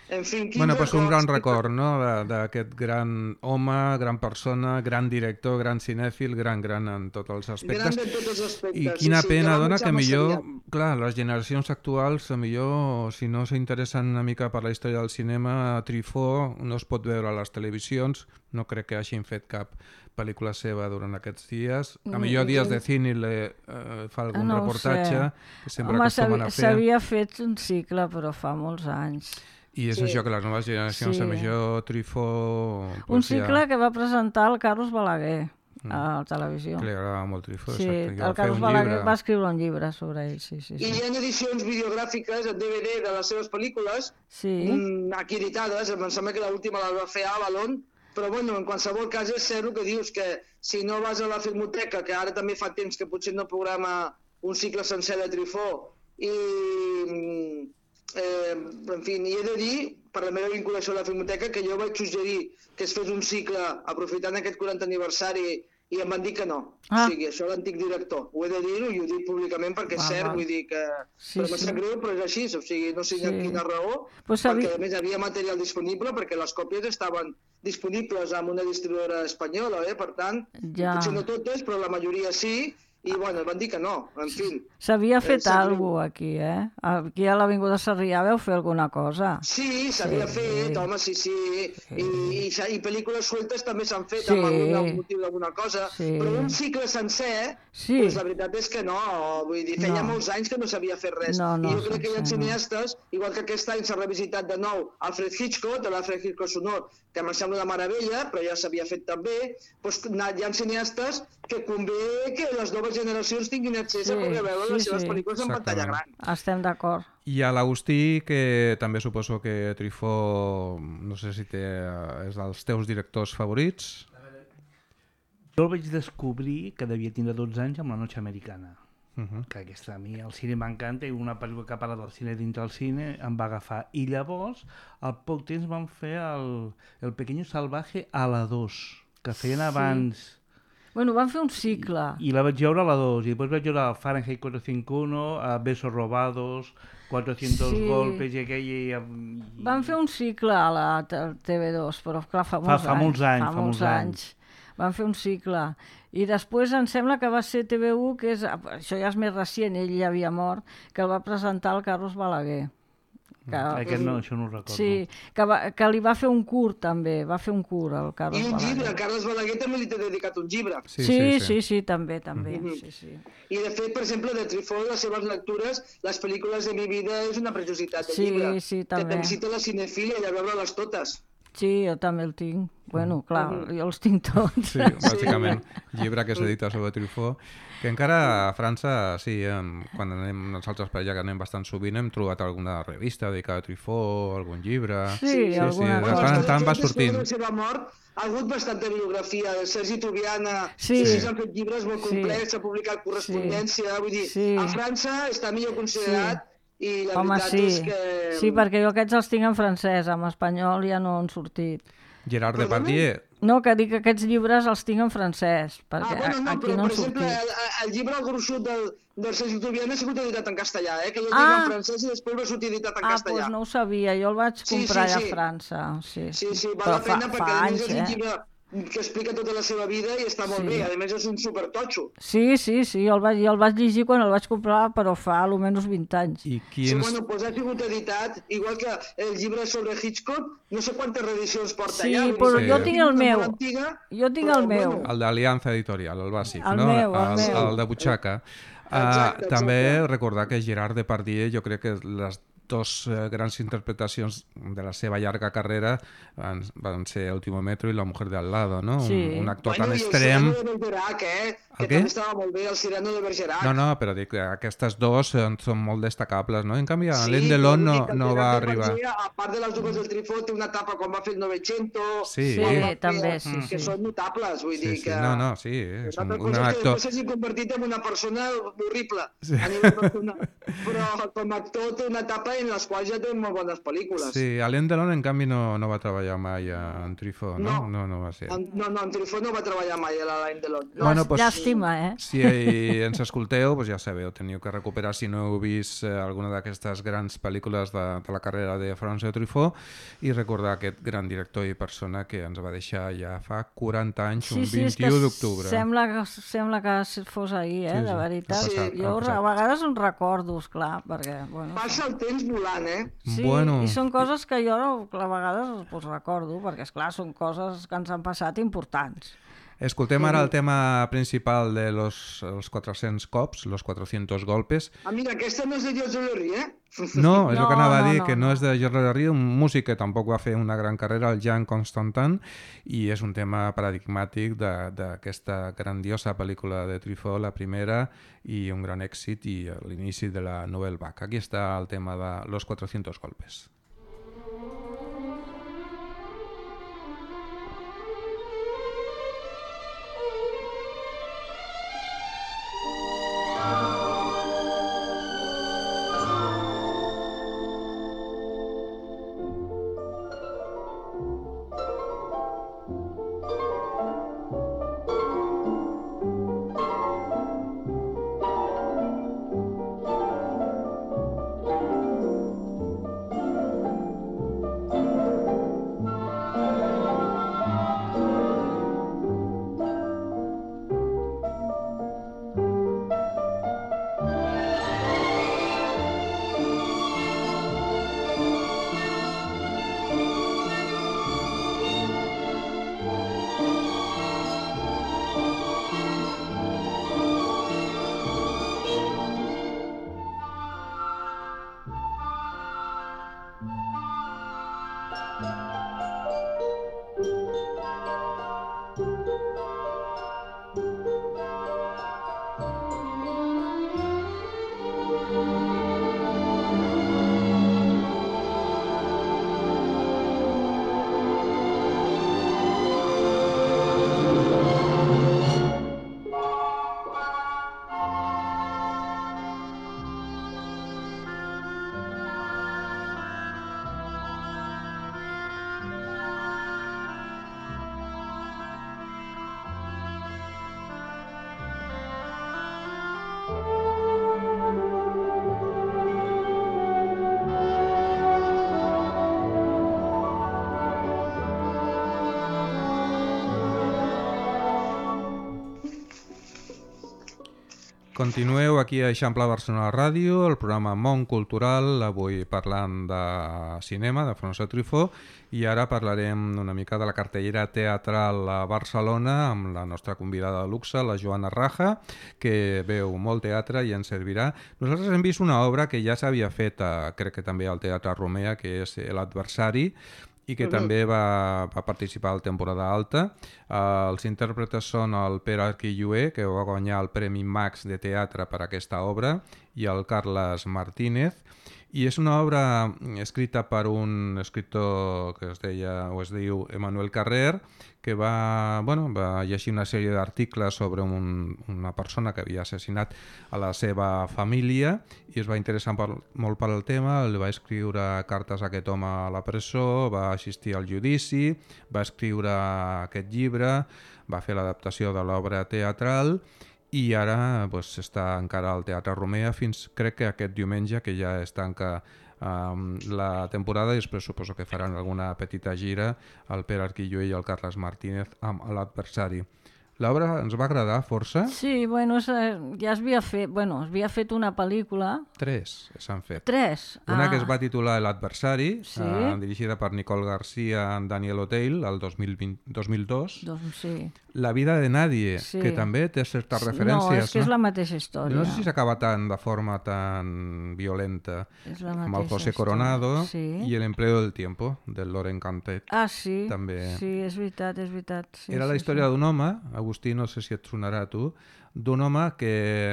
En fi, quins bueno, pues un gran records. record, no?, d'aquest gran home, gran persona, gran director, gran cinèfil, gran, gran en tots els aspectes. Gran de tots els aspectes. I quina sí, sí, pena que va dona marxar que massa millor, aviat. clar, les generacions actuals, a millor, si no s'interessen una mica per la història del cinema, Truffaut no es pot veure a les televisions, no crec que hagin fet cap pel·lícula seva durant aquests dies. A millor Dies de Cine le, eh, fa algun no reportatge, que sempre Home, acostumen a fer. s'havia fet un cicle, però fa molts anys. I és Sí. això, que les noves generacions, Sí. a millor Truffaut... Un Pues, cicle ja, que va presentar el Carlos Balaguer a la televisió. que li agradava molt Truffaut, Sí, exacte. que va el fer Carlos un Balaguer llibre. va escriure un llibre sobre ell, sí, sí. I sí. hi ha edicions videogràfiques en D V D de les seves pel·lícules, Sí, mm, aquí editades, em sembla que l'última la va fer Avalon, però bueno, en qualsevol cas és cert el que dius, que si no vas a la Filmoteca, que ara també fa temps que potser no programa un cicle sencer de Truffaut, i mm, eh, en fi, i he de dir, per la meva vinculació a la Filmoteca, que jo vaig suggerir que es fes un cicle aprofitant aquest quaranta aniversari i em van dir que no. Ah. O sigui, això l'antic director. Ho he de dir i ho dic públicament perquè és Va, cert, va. vull dir que... Sí, però em sí. sap greu, però és així, o sigui, no sé Sí. sí. quina raó, Pues perquè sabia- a més havia material disponible, perquè les còpies estaven disponibles amb una distribuïdora espanyola, eh? Per tant, Ja. potser no totes, però la majoria sí, i bueno, van dir que no, en fi. s'havia fet sap greu. alguna cosa aquí, eh? Aquí a l'Avinguda Sarrià veu fer alguna cosa. Sí, s'havia Sí. fet, home, sí, sí, I, i, s'ha- i pel·lícules sueltes també s'han fet Sí. amb algun motiu d'alguna cosa, Sí. però un cicle sencer, Sí. doncs la veritat és que no, vull dir, feia No. molts anys que no s'havia fet res. No, no, I jo crec que hi ha sencer, no. cineastes, igual que aquest any s'ha revisitat de nou Alfred Hitchcock, de l'Alfred Hitchcock sonor, que em sembla una meravella, però ja s'havia fet també, doncs hi ha cineastes que convé que les noves generacions tinguin accés Sí, a poder veure sí, les seves sí. pel·lícules en pantalla gran. Exactament. Estem d'acord. I a l'Agustí, que també suposo que Truffaut, no sé si té, és dels teus directors favorits. Jo el vaig descobrir que devia tindre dotze anys amb La Noche Americana. Uh -huh. Que aquesta a mi el cine m'encanta i una pel·lícula que parla del cine dintre del cine em va agafar. I llavors, al poc temps van fer el, el Pequeño Salvaje a la dos, que feien abans... Bueno, van fer un cicle. I la vaig veure a la dos, i després vaig veure el Fahrenheit quatre cinco uno, a Besos Robados, cuatrocientos Sí. golpes i aquell... I, i... Van fer un cicle a la T V dos, però clar, fa Fa- molts fa anys. molts anys, Fa fa molts molts anys. Van fer un cicle. I després em sembla que va ser T V u, que és, això ja és més recient, ell ja havia mort, que el va presentar el Carlos Balaguer. Que, Aquest no, això no ho recordo. Sí, que, va, que li va fer un curt també, va fer un curt el Carlos I un Balaguer. llibre, Carles Balaguer també li té dedicat un llibre. Sí, sí, sí, sí, també, també. Mhm. Sí, sí. I de fet, per exemple, de Truffaut, les seves lectures, les pel·lícules de mi vida és una preciositat de Sí, llibre. sí, Que també. també cita la cinefília i a veure-les totes. Sí, jo també el tinc. Bueno, clar, jo els tinc tots. Sí, bàsicament, llibre que s'edita sobre Truffaut, que encara a França, sí, em, quan anem nosaltres per allà, que anem bastant sovint, hem trobat alguna revista dedicada a Truffaut, algun llibre... Sí, sí, alguna de cosa. tant en tant va Després sortint. de la seva mort, ha hagut bastanta bibliografia. De Sergi Tubiana, Sí. sí, s'han fet llibres molt Sí. complets, s'ha publicat correspondència, vull dir, Sí. a França està millor considerat i la Home, veritat sí. és que... Sí, perquè jo aquests els tinc en francès, en espanyol ja no han sortit. Gerard Perdona? Depardieu, No, que dic que aquests llibres els tinc en francès, Ah, perquè bueno, no, aquí però, no per han exemple, sortit. el, el llibre El gruixut del, del Sergi Tubiana ha sigut editat en castellà, eh? Que jo el tinc Ah! en francès i després va sortir editat en Ah, castellà. doncs no ho sabia, jo el vaig Sí, comprar sí, allà sí. a França. Sí, Sí, sí, val Però la pena fa, perquè fa a més anys, és un eh? llibre que explica tota la seva vida i està molt Sí. bé. A més és un supertotxo. Sí, sí, sí, jo el, vaig, jo el vaig llegir quan el vaig comprar, però fa almenys vint anys. i Sí, quins... bueno, doncs ha sigut editat, igual que el llibre sobre Hitchcock, no sé quantes reedicions porta Sí, allà. vull dir, però Sí. jo tinc el una meu. molt Antiga, Jo tinc però, el meu. bueno, El d'Aliança Editorial, el bàsic, El no? meu, el meu. el de butxaca. Exacte, Uh, també exacte. recordar que Gerard Depardieu, jo crec que les dos uh, grans interpretacions de la seva llarga carrera van, van ser Último Metro i La mujer de al lado, no? Sí. Un, un actor bueno, tan i el extrem... Cyrano de Bergerac, eh? El Que què? també estava molt bé, el Cyrano de Bergerac. No, no, però dic que aquestes dos eh, són molt destacables, no? En canvi, Sí, Alain Delon però no, vull dir que el no va Gerard arribar. Depardieu, a part de les dues del Truffaut, té una etapa quan va fer el Novecento... Sí. Sí, quan va fer- també, sí, Que sí. són notables, vull Sí, dir sí, que... no, no, sí, és Una un, altra un cosa és que actor... després s'hagi convertit en una persona horrible a nivell personal. Però com a actor té una etapa i en les quals ja té molt bones pel·lícules. Sí, Alain Delon, en canvi, no, no va treballar mai en Truffaut, no? No, no, no va ser. En, no, no, en Truffaut no va treballar mai a l'Alain Delon. No. Bueno, pues, Llàstima, eh? Si ens escolteu, pues ja sabeu, teniu que recuperar, si no heu vist eh, alguna d'aquestes grans pel·lícules de, de la carrera de François Truffaut, i recordar aquest gran director i persona que ens va deixar ja fa quaranta anys, Sí, un sí, és que vint-i-u d'octubre. Sembla que, sembla que fos ahir, eh, Sí, sí, de ha veritat. passat, Jo ha passat. a vegades em recordo, esclar, perquè... Bueno, Passa el temps volant, eh? sí, Bueno. i són coses que jo a vegades pues, recordo, perquè, esclar, són coses que ens han passat importants. Escoltem ara el tema principal de los, los quatre-cents cops, los cuatrocientos golpes. Ah, mira, aquesta no és de Georges Lery, eh? No, és No, el que anava a no, dir, no, que no no. és de Georges Lery, un músic que tampoc va fer una gran carrera, el Jean Constantin, i és un tema paradigmàtic de- d'aquesta grandiosa pel·lícula de Truffaut, la primera, i un gran èxit, i l'inici de la Nouvelle Vague. Aquí està el tema de los cuatrocientos golpes. Continueu aquí a Eixample Barcelona Ràdio, el programa Món Cultural, avui parlant de cinema, de François Truffaut, i ara parlarem una mica de la cartellera teatral a Barcelona amb la nostra convidada de luxe, la Joana Raja, que veu molt teatre i ens servirà. Nosaltres hem vist una obra que ja s'havia fet, a, crec que també al Teatre Romea, que és L'Adversari, i que uh-huh. també va, va participar a la temporada alta. Uh, els intèrpretes són el Pere Arquilloé, que va guanyar el Premi Max de Teatre per aquesta obra, i el Carles Martínez. I és una obra escrita per un escriptor que es deia o es diu Emmanuel Carrer, que va, bueno, va llegir una sèrie d'articles sobre un, una persona que havia assassinat a la seva família i es va interessar per, molt per al tema, li va escriure cartes a aquest home a la presó, va assistir al judici, va escriure aquest llibre, va fer l'adaptació de l'obra teatral i ara pues, està encara al Teatre Romea fins crec que aquest diumenge, que ja es tanca um, la temporada, i després suposo que faran alguna petita gira el Pere Arquilloé i el Carles Martínez amb L'Adversari. L'obra ens va agradar força? Sí, bueno, és, ja es havia fet, bueno, es havia fet una pel·lícula. Tres s'han fet. Tres? Una ah. que es va titular L'Adversari, Sí. eh, dirigida per Nicole Garcia i Daniel O'Teil, el dos mil vint, dos mil dos. Doncs sí. La vida de Nadie, Sí. que també té certes Sí, referències. no, és que és la mateixa història. No sé si s'acaba tan de forma tan violenta És la amb el mateixa José història. Coronado Sí. i El empleo del tiempo, del Loren Cantet. Ah, sí, També. sí, és veritat, és veritat. Sí, Era la sí, història sí. d'un home, Agustí, no sé si et sonarà a tu, d'un home que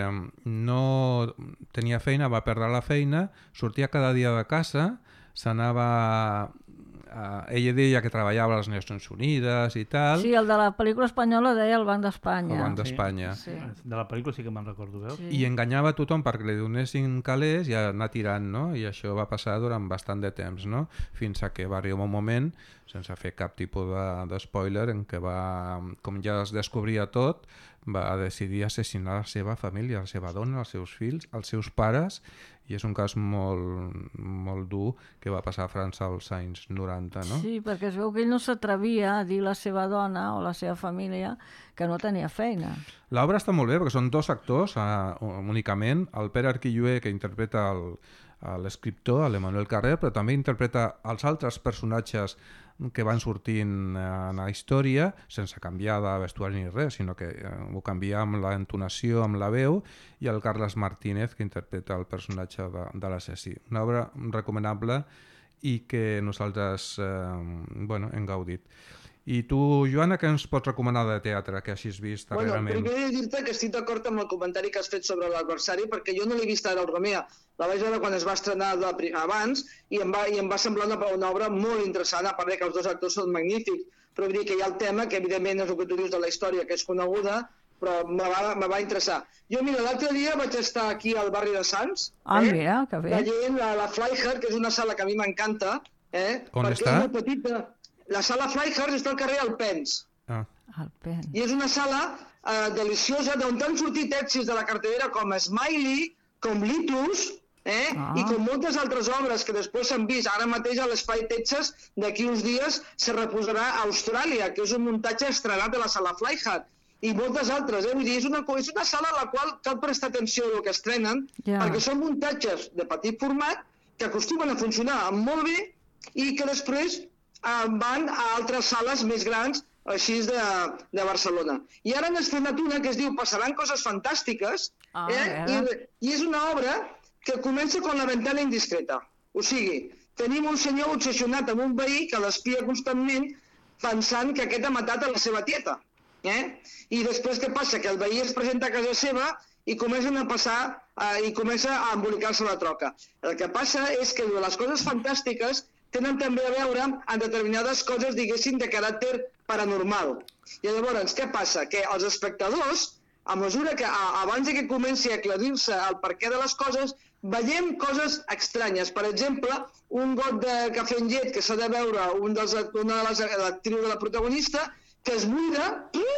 no tenia feina, va perdre la feina, sortia cada dia de casa, s'anava Uh, ella deia que treballava a les Nacions Unides i tal. Sí, el de la pel·lícula espanyola deia el Banc d'Espanya. El Banc d'Espanya. Sí. Sí. De la pel·lícula sí que me'n recordo, veus? Sí. I enganyava a tothom perquè li donessin calés i anar tirant, no? I això va passar durant bastant de temps, no? Fins a que va arribar un moment, sense fer cap tipus de, de spoiler, en què va, com ja es descobria tot, va decidir assassinar la seva família, la seva dona, els seus fills, els seus pares, i és un cas molt, molt dur que va passar a França als anys noranta, no? Sí, perquè es veu que ell no s'atrevia a dir a la seva dona o la seva família que no tenia feina. L'obra està molt bé perquè són dos actors uh, únicament, el Pere Arquilloé, que interpreta l'escriptor, l'Emmanuel Carrer, però també interpreta els altres personatges que van sortint en la història sense canviar de vestuari ni res, sinó que ho canvia amb la entonació, amb la veu, i el Carles Martínez, que interpreta el personatge de, de l'assassí. Una obra recomanable i que nosaltres eh, bueno, hem gaudit. I tu, Joana, què ens pots recomanar de teatre que hagis vist darrerament? Bueno, primer dir-te que estic d'acord amb el comentari que has fet sobre l'adversari, perquè jo no l'he vist ara al Romea. La vaig veure quan es va estrenar abans i em va, i em va semblar una, una obra molt interessant, a part que els dos actors són magnífics. Però vull dir que hi ha el tema, que evidentment és el que tu dius de la història, que és coneguda, però me va, me va interessar. Jo, mira, l'altre dia vaig estar aquí al barri de Sants, ah, eh, mira, que bé. veient la, la Flyhard, que és una sala que a mi m'encanta, eh, on perquè està? És molt petita. La sala Flyhard està al carrer Alpens. Ah. Alpens. I és una sala eh, deliciosa d'on han sortit èxits de la cartellera com Smiley, com Litus, eh? ah. i com moltes altres obres que després s'han vist. Ara mateix a l'Espai Texas, d'aquí uns dies, se reposarà a Austràlia, que és un muntatge estrenat de la sala Flyhard. I moltes altres, eh? Vull dir, és una, és una sala a la qual cal prestar atenció al que estrenen, yeah. perquè són muntatges de petit format que acostumen a funcionar molt bé i que després van a altres sales més grans així de, de Barcelona. I ara han estrenat una que es diu Passaran coses fantàstiques, ah, eh? I, i és una obra que comença con la ventana indiscreta. O sigui, tenim un senyor obsessionat amb un veí que l'espia constantment pensant que aquest ha matat a la seva tieta. Eh? I després què passa? Que el veí es presenta a casa seva i comencen a passar eh, i comença a embolicar-se la troca. El que passa és que les coses fantàstiques tenen també a veure amb determinades coses, diguéssim, de caràcter paranormal. I llavors, què passa? Que els espectadors, a mesura que a, abans que comenci a aclarir-se el perquè de les coses, veiem coses estranyes. Per exemple, un got de cafè amb llet que s'ha de veure un dels, una de les actrius de la protagonista, que es buida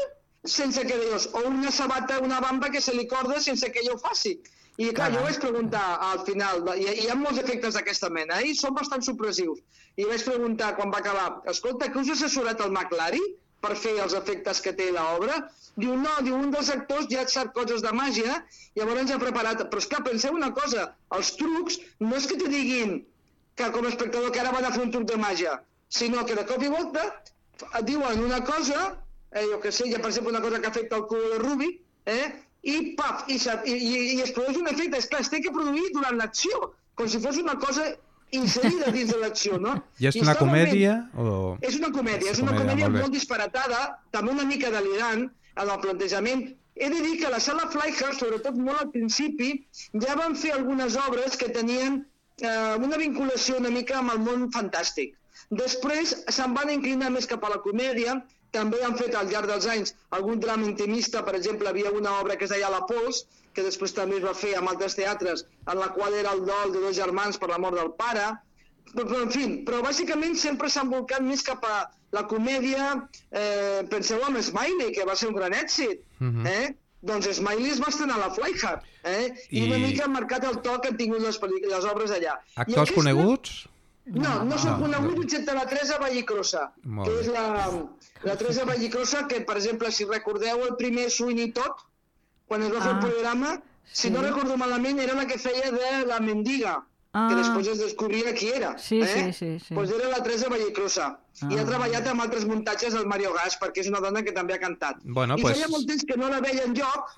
sense que dius, o una sabata, una bamba que se li corda sense que ella ho faci. I clar, jo vaig preguntar al final, hi, hi ha molts efectes d'aquesta mena, eh? I són bastant supressius. I vaig preguntar quan va acabar, escolta, que us ha assessorat el McLary per fer els efectes que té l'obra? Diu, no, diu, un dels actors ja sap coses de màgia, llavors ens ha preparat. Però esclar, penseu una cosa, els trucs no és que te diguin que com a espectador que ara van a fer un truc de màgia, sinó que de cop i volta et diuen una cosa, eh, jo què sé, ja per exemple una cosa que afecta el cub de Rubik, eh? i paf, i, i, i es produeix un efecte. Esclar, es té que produir durant l'acció, com si fos una cosa inserida dins de l'acció, no? I és una comèdia? O... És una comèdia, és una comèdia molt disparatada, també una mica delirant en el plantejament. He de dir que la sala Flyhard, sobretot molt al principi, ja van fer algunes obres que tenien eh, una vinculació una mica amb el món fantàstic. Després se'n van inclinar més cap a la comèdia. També han fet al llarg dels anys algun drama intimista, per exemple, havia una obra que es deia La Pols, que després també es va fer amb altres teatres, en la qual era el dol de dos germans per la mort del pare. Però, en fi, però bàsicament sempre s'han volcat més cap a la comèdia. Eh, penseu en Smiley, que va ser un gran èxit. Uh-huh. eh? Doncs Smiley es va estrenar a la Flyhard. Eh? I... I una mica ha marcat el to que han tingut les, les obres allà. Actors aquesta... coneguts? No, no són coneguts excepte la Teresa Vallicrosa, que és la, la Teresa Vallicrosa, que, per exemple, si recordeu el primer Sweeney Todd, quan es va fer el programa, si no recordo malament, era la que feia de la mendiga, que després es descobria qui era. Sí, sí, sí. Doncs era la Teresa Vallicrosa. I ha treballat amb altres muntatges del Mario Gas, perquè és una dona que també ha cantat. I feia molt temps que no la veia enlloc,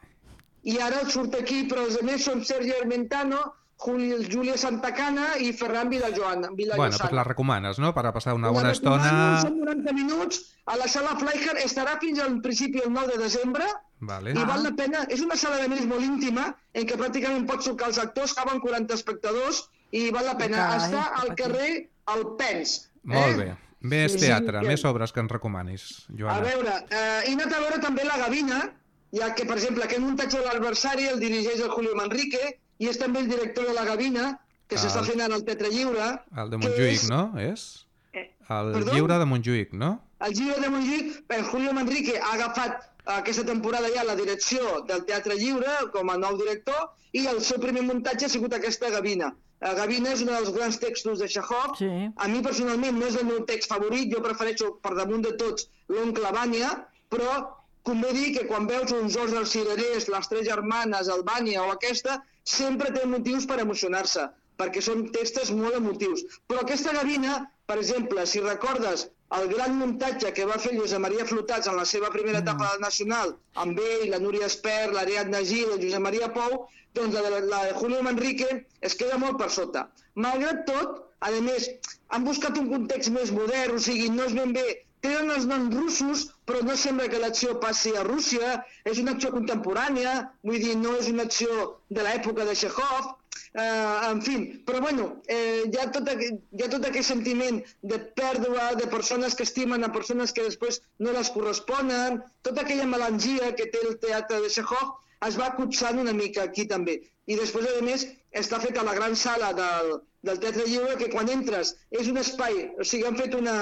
i ara surt aquí, però els altres són Sergi Armentano, Júlia Santacana i Ferran Vilajoana. Bueno, pues la recomanes, no? Per a passar una bona estona. Són noranta minuts, a la sala Flyhard estarà fins al principi el nou de desembre, vale. I val la pena. És una sala de més molt íntima, en què pràcticament pots trucar els actors, caben quaranta espectadors, i val la pena. Està al carrer Alpens. Molt bé. Més teatre, més obres que ens recomanis, Joana. A veure, eh, he anat a veure també La Gavina, ja que, per exemple, aquest muntatge de l'Adversari el dirigeix el Julio Manrique i és també el director de La Gavina, que s'està fent ara al Teatre Lliure. El de Montjuïc, no? És? El Lliure de Montjuïc, no? El Lliure de Montjuïc, el Julio Manrique ha agafat aquesta temporada ja la direcció del Teatre Lliure com a nou director i el seu primer muntatge ha sigut aquesta Gavina. La Gavina és un dels grans textos de Chekhov. Sí. A mi personalment no és el meu text favorit, jo prefereixo per damunt de tots l'Oncle Vanya, però convé dir que quan veus uns os dels cirerers, les tres germanes, el Vanya o aquesta, sempre té motius per emocionar-se, perquè són textos molt emotius. Però aquesta Gavina, per exemple, si recordes el gran muntatge que va fer Josep Maria Flotats en la seva primera etapa nacional, amb ell, la Núria Espert, l'Ariadna Gil, el Josep Maria Pou, doncs la de, la de Julio Manrique es queda molt per sota. Malgrat tot, a més, han buscat un context més modern, o sigui, no és ben bé, tenen els noms russos, però no sembla que l'acció passi a Rússia, és una acció contemporània, vull dir, no és una acció de l'època de Chekhov, Uh, en fi, però bueno, eh, hi, ha tot aqu... hi ha tot aquell sentiment de pèrdua, de persones que estimen a persones que després no les corresponen, tota aquella melangia que té el teatre de Chekhov es va copsant una mica aquí també. I després, a més, està fet a la gran sala del, del Teatre Lliure, que quan entres és un espai, o sigui, han fet una,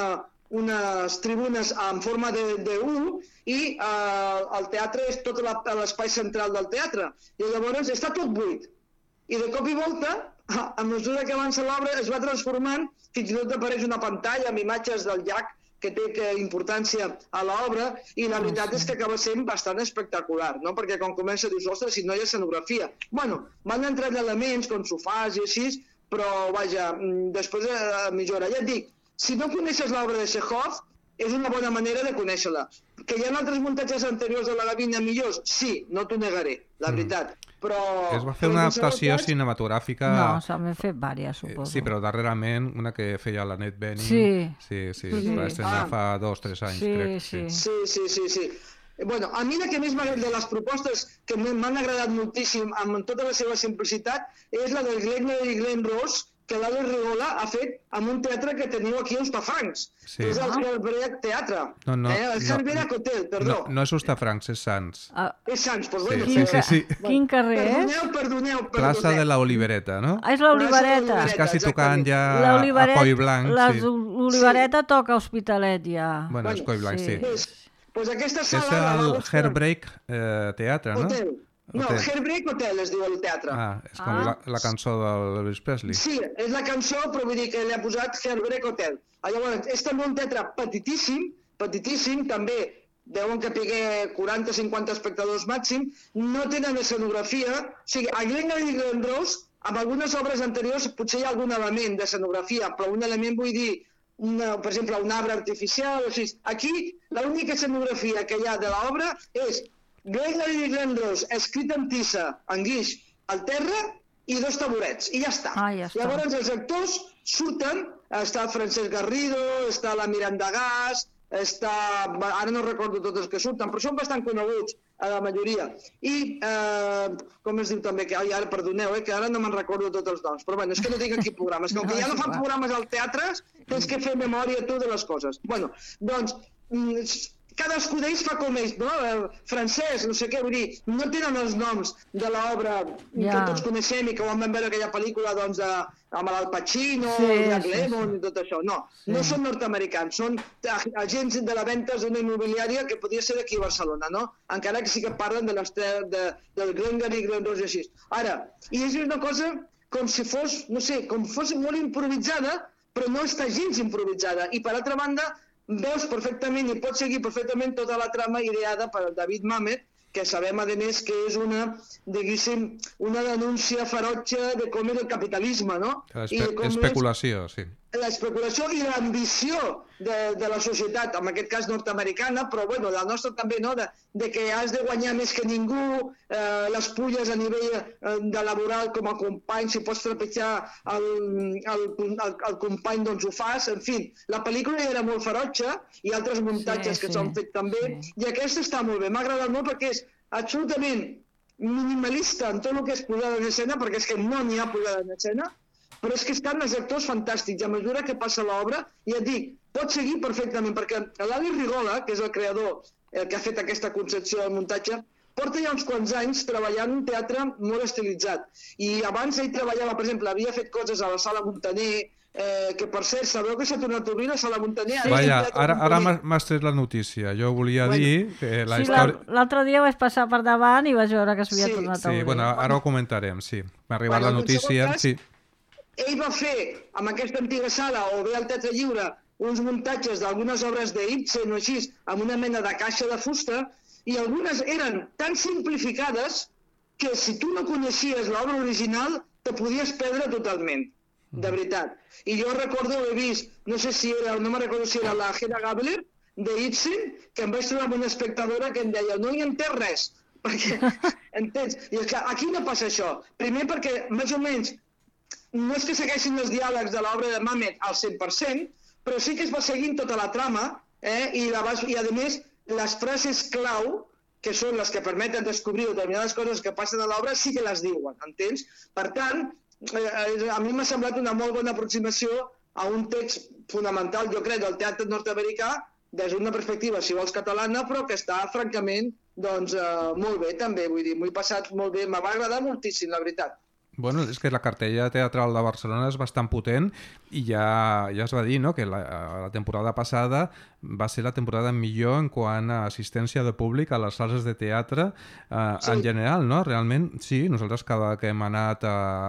unes tribunes en forma de, de U i eh, el teatre és tot l'espai central del teatre. I llavors està tot buit. I de cop i volta, a mesura que avança l'obra, es va transformant, fins i tot apareix una pantalla amb imatges del llac que té que importància a l'obra, i la veritat és que acaba sent bastant espectacular, no? Perquè quan comença dius, ostres, si no hi ha escenografia. Bueno, van entrar elements com sofàs i així, però vaja, després a mitja hora. Ja et dic, si no coneixes l'obra de Chekhov, és una bona manera de conèixer-la. Que hi ha altres muntatges anteriors de la Gavina millors? Sí, no t'ho negaré, la veritat. Però... Es va fer una adaptació cas... cinematogràfica... No, s'han fet diverses, suposo. Sí, però darrerament una que feia l'Annette Bening... Sí. Sí, sí, es va estrenar ah. fa dos o tres anys, sí, crec. Sí. Sí, sí, sí, sí. Bueno, a mi la que més m'agrada de les propostes que m'han agradat moltíssim amb tota la seva simplicitat és la del Glenn i Glenn Rose, que l'Àlex Rigola ha fet amb un teatre que teniu aquí a Hostafrancs, sí. que és el Herberg Teatre. No, no, eh? El Herberg no, Hotel, perdó. No, no és Hostafrancs, és Sants. Ah. És Sants, doncs bueno. Sí, sí, sí. Bueno, quin carrer és? Perdoneu, perdoneu, perdoneu. Plaça de la Olivereta, no? Ah, és l'Olivereta. És quasi tocant ja a Coi Blanc. L'Olivereta sí. Toca Hospitalet ja. Bueno, és Coi Blanc, sí. Doncs sí. pues aquesta sala... És el Herberg eh, Teatre, no? Hotel. No, Herberg Hotel es diu el teatre. Ah, és com ah. la, la cançó d'Elvis Presley. Sí, és la cançó, però vull dir que li ha posat Herberg Hotel. Llavors, és també un teatre petitíssim, petitíssim, també deuen que pigui quaranta a cinquanta espectadors màxim, no tenen escenografia, o sigui, a Glenn i Glenn Rose, amb algunes obres anteriors potser hi ha algun element d'escenografia, però un element vull dir, una, per exemple, un arbre artificial, o sigui, aquí l'única escenografia que hi ha de l'obra és Glenn i Glenn Rose, escrit en tissa, en guix, al terra i dos taburets, i ja està. Ah, ja està. Llavors els actors surten, està el Francesc Garrido, està la Miranda Gas, està... ara no recordo tots els que surten, però són bastant coneguts, a la majoria. I, eh, com es diu també, que ara perdoneu, eh, que ara no me'n recordo tots els noms, però bueno, és que no tinc aquí programes, com que ja no fan programes al teatre, tens que fer memòria tu de les coses. Bueno, doncs... cadascú d'ells fa com ells, no? Francès, no sé què, vull dir, no tenen els noms de l'obra yeah. que tots coneixem i que vam veure aquella pel·lícula, doncs, de, amb l'Al Pacino, sí, Jack sí, Lemmon sí. i tot això. No, sí. no són nord-americans, són agents de la venda d'una immobiliària que podria ser d'aquí a Barcelona, no? Encara que sí que parlen de les de, de, del Glengarry i Glen Rose i així. Ara, i és una cosa com si fos, no sé, com fos molt improvisada, però no està gens improvisada. I per altra banda, veus perfectament i pots seguir perfectament tota la trama ideada per David Mamet, que sabem, a més, que és una, diguéssim, una denúncia ferotge de com és el capitalisme, no? L'especulació, sí. L'especulació i l'ambició de, de la societat, en aquest cas nord-americana, però bueno, la nostra també, no? De, de que has de guanyar més que ningú, eh, les pulles a nivell eh, de laboral com a company, si pots trepitjar el, el, el, el company, doncs ho fas, en fi. La pel·lícula era molt ferotge i altres muntatges sí, que s'han sí, fet també, sí. i aquesta està molt bé, m'ha agradat molt perquè és absolutament minimalista en tot el que és posada en escena, perquè és que no n'hi ha posada en escena, però és que estan els actors fantàstics. A mesura que passa l'obra, ja et dic, pot seguir perfectament, perquè l'Ali Rigola, que és el creador, el que ha fet aquesta concepció del muntatge, porta ja uns quants anys treballant un teatre molt estilitzat. I abans ell treballava, per exemple, havia fet coses a la Sala Muntaner, eh, que per cert, sabeu que s'ha tornat a obrir la Sala Muntaner? Sí. Vaja, ara, ara m'has tret la notícia. Jo volia bueno. dir que la sí, història... L'altre dia vaig passar per davant i vaig veure que s'havia sí, tornat a obrir. Sí, bueno, ara ho comentarem, sí. M'ha arribat bueno, la notícia, cas, sí. Ell va fer, amb aquesta antiga sala, o bé al Teatre Lliure, uns muntatges d'algunes obres d'Ibsen o així, amb una mena de caixa de fusta, i algunes eren tan simplificades que si tu no coneixies l'obra original te podies perdre totalment, de veritat. I jo recordo haver vist, no sé si era, no me'n recordo si era la Hedda Gabler d'Ibsen, que em vaig trobar amb una espectadora que em deia no hi entès res, perquè, entens? I és que aquí no passa això. Primer perquè, més o menys, no és que segueixin els diàlegs de l'obra de Mamet al cent per cent, però sí que es va seguint tota la trama, eh? I, la vas, i a més, les frases clau, que són les que permeten descobrir determinades coses que passen a l'obra, sí que les diuen, entens? Per tant, eh, a mi m'ha semblat una molt bona aproximació a un text fonamental, jo crec, del teatre nord-americà, des d'una perspectiva, si vols, catalana, però que està, francament, doncs, eh, molt bé, també, vull dir, m'ho he passat molt bé, me va agradar moltíssim, la veritat. Bueno, és que la cartella teatral de Barcelona és bastant potent i ja, ja es va dir, no?, que la, la temporada passada va ser la temporada millor en quant a assistència de públic a les sales de teatre eh, sí. en general, no? Realment, sí, nosaltres cada que hem anat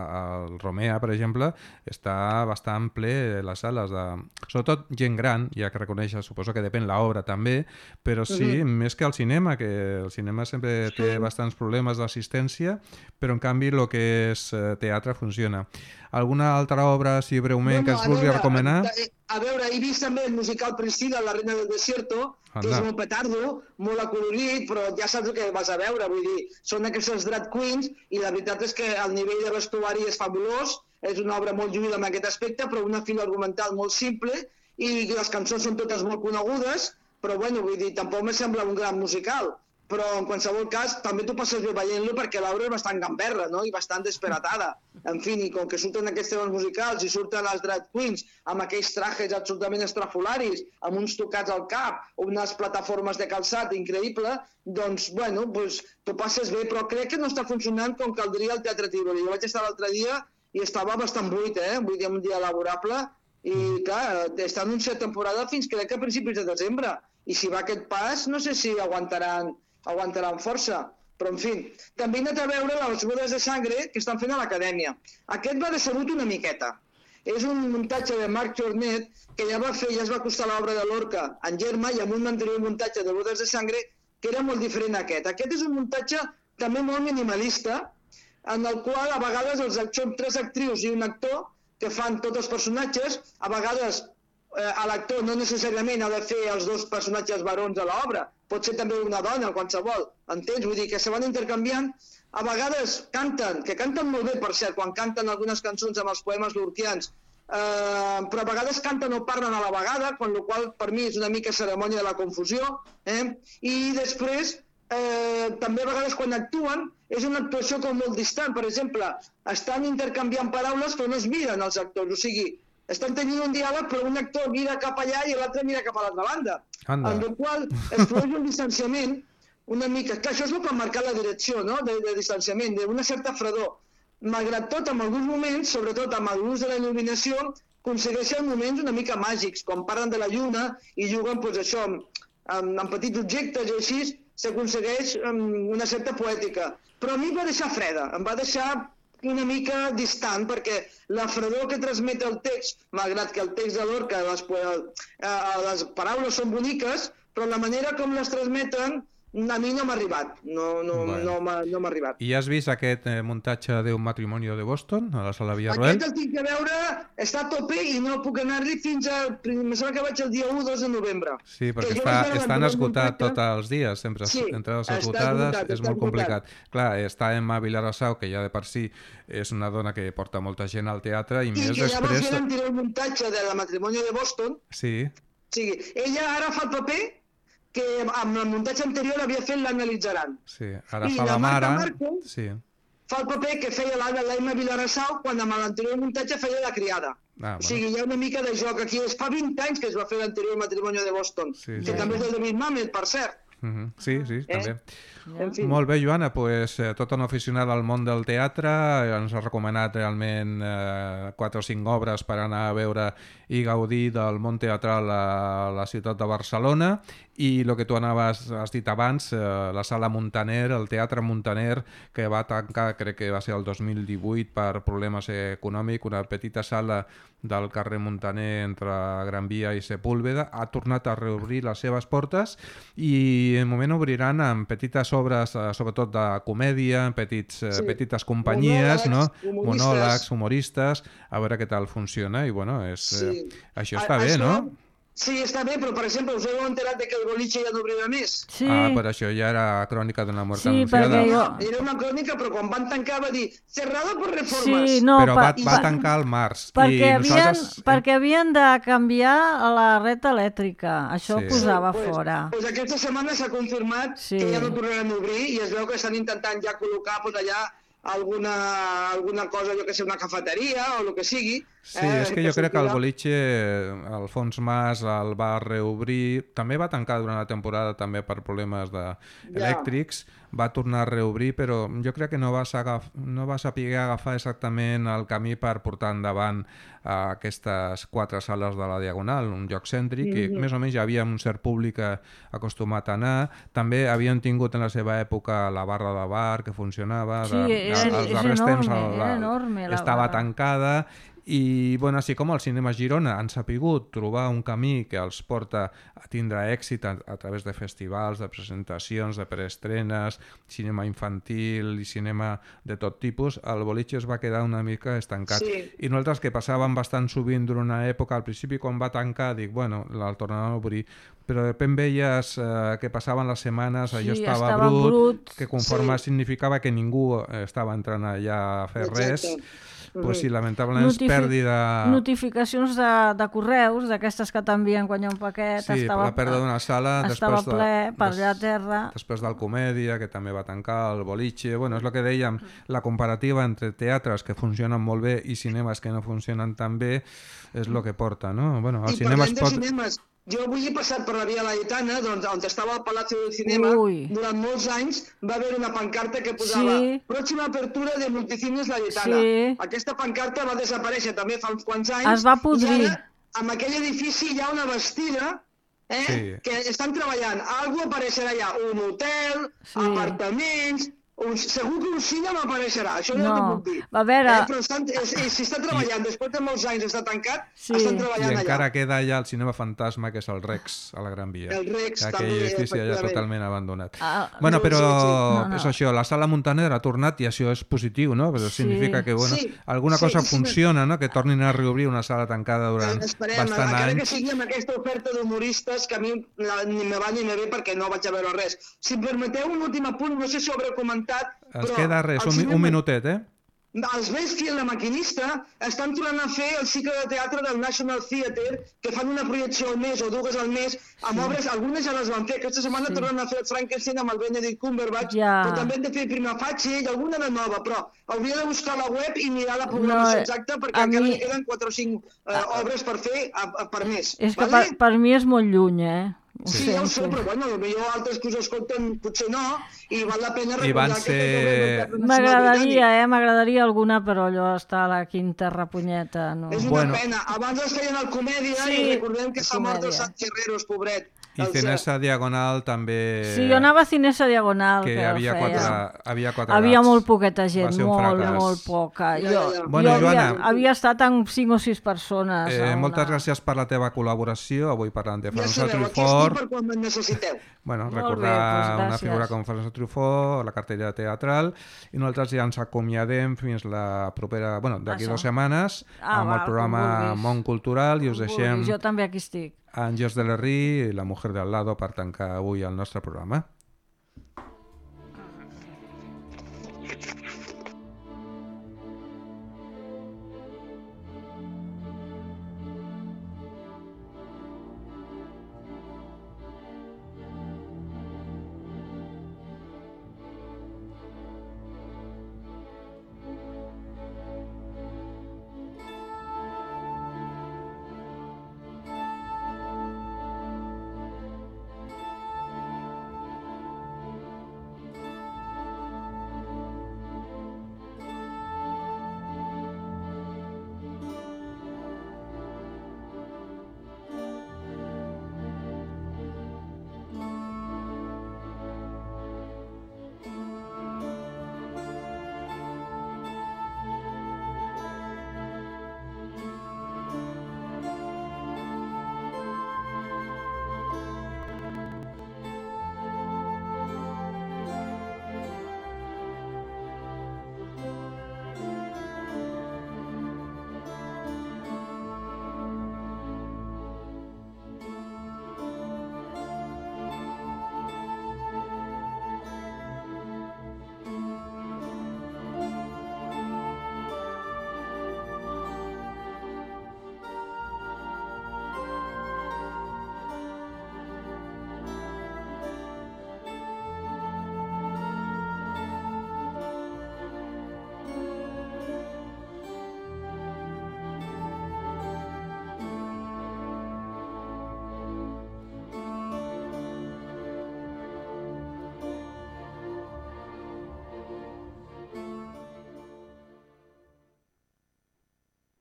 al Romea, per exemple, està bastant ple les sales, de... sobretot gent gran, ja que reconeixes, suposo que depèn l'obra també, però sí, uh-huh. més que al cinema, que el cinema sempre té sí. bastants problemes d'assistència, però en canvi el que és teatre funciona. Alguna altra obra, si breument, bueno, que ens vulgui recomanar? A, a veure, he vist també el musical Priscila, La reina del desierto, Anda. que és molt petardo, molt acolorit, però ja saps el que vas a veure, vull dir, són aquestes drag queens, i la veritat és que el nivell de vestuari és fabulós, és una obra molt lluïda en aquest aspecte, però una fila argumental molt simple, i les cançons són totes molt conegudes, però bueno, vull dir, tampoc me sembla un gran musical. Però en qualsevol cas també t'ho passes bé veient-lo perquè l'obra és bastant gamberra, no?, i bastant desperatada. En fi, i com que surten aquests temes musicals i surten les drag queens amb aquells trajes absolutament estrafolaris, amb uns tocats al cap, unes plataformes de calçat increïble, doncs, bueno, doncs, t'ho passes bé, però crec que no està funcionant com caldria el Teatre Tívoli. Jo vaig estar l'altre dia i estava bastant buit, eh?, vull dir, un dia laborable, i clar, està anunciat temporada fins crec que a principis de desembre, i si va aquest pas, no sé si aguantaran aguantaran força, però en fi. També he anat a veure les bodes de sangre que estan fent a l'Acadèmia. Aquest va decebut una miqueta. És un muntatge de Marc Jornet que ja va fer, ja es va costar l'obra de Lorca en Germa i amb un anterior muntatge de bodes de sangre que era molt diferent a aquest. Aquest és un muntatge també molt minimalista en el qual a vegades els són tres actrius i un actor que fan tots els personatges, a vegades eh, l'actor no necessàriament ha de fer els dos personatges barons a l'obra, pot ser també una dona, qualsevol, entens? Vull dir que se van intercanviant, a vegades canten, que canten molt bé, per cert, quan canten algunes cançons amb els poemes lorquians, eh, però a vegades canten o parlen a la vegada, quan la qual per mi és una mica cerimònia de la confusió, eh? I després, eh, també a vegades quan actuen, és una actuació com molt distant, per exemple, estan intercanviant paraules però no es miren els actors, o sigui, estan tenint un diàleg però un actor mira cap allà i l'altre mira cap a l'altra banda. Anda. En el qual es produeix un distanciament una mica. Clar, això és el que ha marcat la direcció, no?, de, de distanciament, d'una certa fredor. Malgrat tot, en alguns moments, sobretot amb l'ús de la il·luminació, aconsegueixen moments una mica màgics, quan parlen de la lluna i juguen doncs, això, amb, amb, amb petits objectes i així, s'aconsegueix una certa poètica. Però a mi em va deixar freda, em va deixar una mica distant, perquè la fredor que transmet el text, malgrat que el text de Lorca, les, eh, les paraules són boniques, però la manera com les transmeten a mi no m'ha arribat, no, no, bueno. no, m'ha, no m'ha arribat. I has vist aquest eh, muntatge d'un matrimoni de Boston, a la sala Villarroel? Aquest el tinc que veure, està a tope i no puc anar-hi fins a... Em sembla que vaig el dia u o dos de novembre. Sí, perquè està, estan esgotats tots els dies, sempre sí, entrades esgotades, esgotat, és molt complicat. Clar, està Emma Vilarassau, que ja de per si és una dona que porta molta gent al teatre, i, I més després... I que ja va fer l'anterior muntatge de la matrimoni de Boston. Sí. O sigui, ella ara fa el paper que amb el muntatge anterior havia fet l'analitzaran. Sí, ara I fa la, la mare... Marco sí. fa el paper que feia l'Emma Vilarassau quan amb l'anterior muntatge feia la criada. Ah, o sigui, hi ha una mica de joc aquí. Es fa vint anys que es va fer l'anterior matrimoni de Boston, sí, que sí. també és del David Mamet, per cert. Uh-huh. Sí, sí, Eh? també. En fi. Molt bé, Joana, pues, eh, tota una aficionada al món del teatre, eh, ens ha recomanat realment eh, quatre o cinc obres per anar a veure i gaudir del món teatral a la ciutat de Barcelona, i el que tu anaves, has dit abans, eh, la sala Montaner, el Teatre Montaner, que va tancar, crec que va ser el dos mil divuit per problemes econòmics, una petita sala del carrer Montaner entre Gran Via i Sepúlveda, ha tornat a reobrir les seves portes i en moment obriran amb petites obres, eh, sobretot de comèdia, en petits, eh, Sí. petites companyies, Monòlegs, no? humoristes. monòlegs, humoristes, a veure què tal funciona, i bueno, és, Sí. eh, això està A- bé, això- no? Sí, està bé, però per exemple, us heu enterat de que el boliche ja no obrirà més? Sí, Ah, per això ja era crònica d'una mort Sí, anunciada. perquè jo- No, era una crònica, però quan van tancar va dir cerrado per reformes. sí, no, Però va, per- va per- tancar al març. perquè, i havien, nosaltres... perquè havien de canviar a la red elèctrica, això Sí. ho posava pues, fora. Pues aquesta setmana s'ha confirmat Sí. que ja no tornaran a obrir i es veu que estan intentant ja col·locar pues, allà alguna, alguna cosa, jo que sé, una cafeteria o el que sigui. Sí, eh, és que jo crec que el sortirà. boliche, Alfons Mas, el va reobrir, també va tancar durant la temporada també per problemes de... elèctrics, va tornar a reobrir, però jo crec que no va, sagaf... no va saber agafar exactament el camí per portar endavant a aquestes quatre sales de la Diagonal, un lloc cèntric, que més o menys hi havia un cert públic acostumat a anar. També havien tingut en la seva època la barra de bar que funcionava. Sí, de, és- als és darrers enorme, temps el- era el- enorme, la estava barra. tancada. I, bueno, així com el Cinema Girona han sapigut trobar un camí que els porta a tindre èxit a, a través de festivals, de presentacions, de preestrenes, cinema infantil i cinema de tot tipus, el boliche es va quedar una mica estancat. Sí. I nosaltres, que passàvem bastant sovint durant una època, al principi quan va tancar, dic, bueno, el tornarem a obrir, però de repente veies eh, que passaven les setmanes, allò Sí, estava, estava brut, brut. que conforme Sí. significava que ningú eh, estava entrant allà a fer Exacte. res. Pues sí, lamentablement és Notifi- pèrdua... Notificacions de, de correus, d'aquestes que t'envien quan hi ha un paquet, Sí, estava, la pèrdua d'una sala estava després de, ple per des- allà a terra. després del Comèdia, que també va tancar, el boliche... Bueno, és el que dèiem, la comparativa entre teatres que funcionen molt bé i cinemes que no funcionen tan bé és el que porta, no? Bueno, el I cinema es parlem pot... de cinemes, jo avui he passat per la Via Laietana, doncs, on estava el Palacio del Cinema, Ui. durant molts anys va haver una pancarta que posava Sí. pròxima apertura de Multicines Laietana. Sí. Aquesta pancarta va desaparèixer també fa uns quants anys. Es va podrir. I ara, en aquell edifici hi ha una bastida eh, Sí. que estan treballant. Algú apareixerà allà, un hotel, Sí. apartaments... Un, segur que un cinema apareixerà, això no, No. no puc dir. A veure- Eh, però estan, és, és, si està treballant, després de molts anys està tancat, Sí. estan I treballant allà. encara queda allà el cinema fantasma, que és el Rex, a la Gran Via. El Rex, Aquell també, edifici allà efectivament. totalment abandonat. Ah, bueno, sí, però sí, sí. No, no. és això, la sala Montaner ha tornat i això és positiu, no? Però Sí. significa que, bueno, Sí, alguna sí, cosa sí. funciona, no? Que tornin a reobrir una sala tancada durant Esperem, bastant encara que anys. sigui amb aquesta oferta d'humoristes, que a mi la, ni me va ni me ve perquè no vaig a veure res. Si em permeteu un últim apunt, no sé si ho haureu comentat, Ens però... queda res, el un, mi- cinema- un minutet, eh? Els Vespri i la Maquinista estan tornant a fer el cicle de teatre del National Theatre, que fan una projecció al mes o dues al mes, amb obres, algunes ja les van fer. Aquesta setmana Sí. tornen a fer el Frankenstein amb el Benedict Cumberbatch, Ja. però també hem de fer Prima Facie i alguna de nova, però hauria de buscar la web i mirar la programació No, exacta, perquè a encara mi- li queden quatre o cinc eh, obres per fer a, a, per mes. És que vale? per, per mi és molt lluny, eh? Ho Sí, ja ho sé, sento. però bueno, potser altres que us escolten potser no, i val la pena I van recordar ser- que aquest M'agradaria, eh? M'agradaria alguna, però allò està a la quinta repunyeta, no? És una Bueno. pena. Abans es feien el Comèdia Sí, i recordem que el s'ha mort el Comèdia. Santi Herreros, pobret. I El Cinesa Diagonal també... Sí, jo anava a Cinesa Diagonal, que, que el havia feia. quatre, havia quatre Havia gats. molt poqueta Va gent, ser un molt, fracàs. molt poca. Ja, Jo, ja, ja. Bueno, jo havia, Joana. havia estat amb cinc o sis persones. Eh, a moltes una- gràcies per la teva col·laboració, avui parlant de Ja François sabeu, aquí estic Truffaut. per quan me'n necessiteu. Bueno, Molt bé, recordar doncs una gràcies. figura com François Truffaut, la cartellera teatral, i nosaltres ja ens acomiadem fins la propera, bueno, d'aquí Això. dues setmanes, Ah, amb val, el programa com vulguis. Món Cultural, i us Com deixem vulguis, Jo també aquí estic. en Jos de l'Herrí i la mujer de al lado per tancar avui el nostre programa.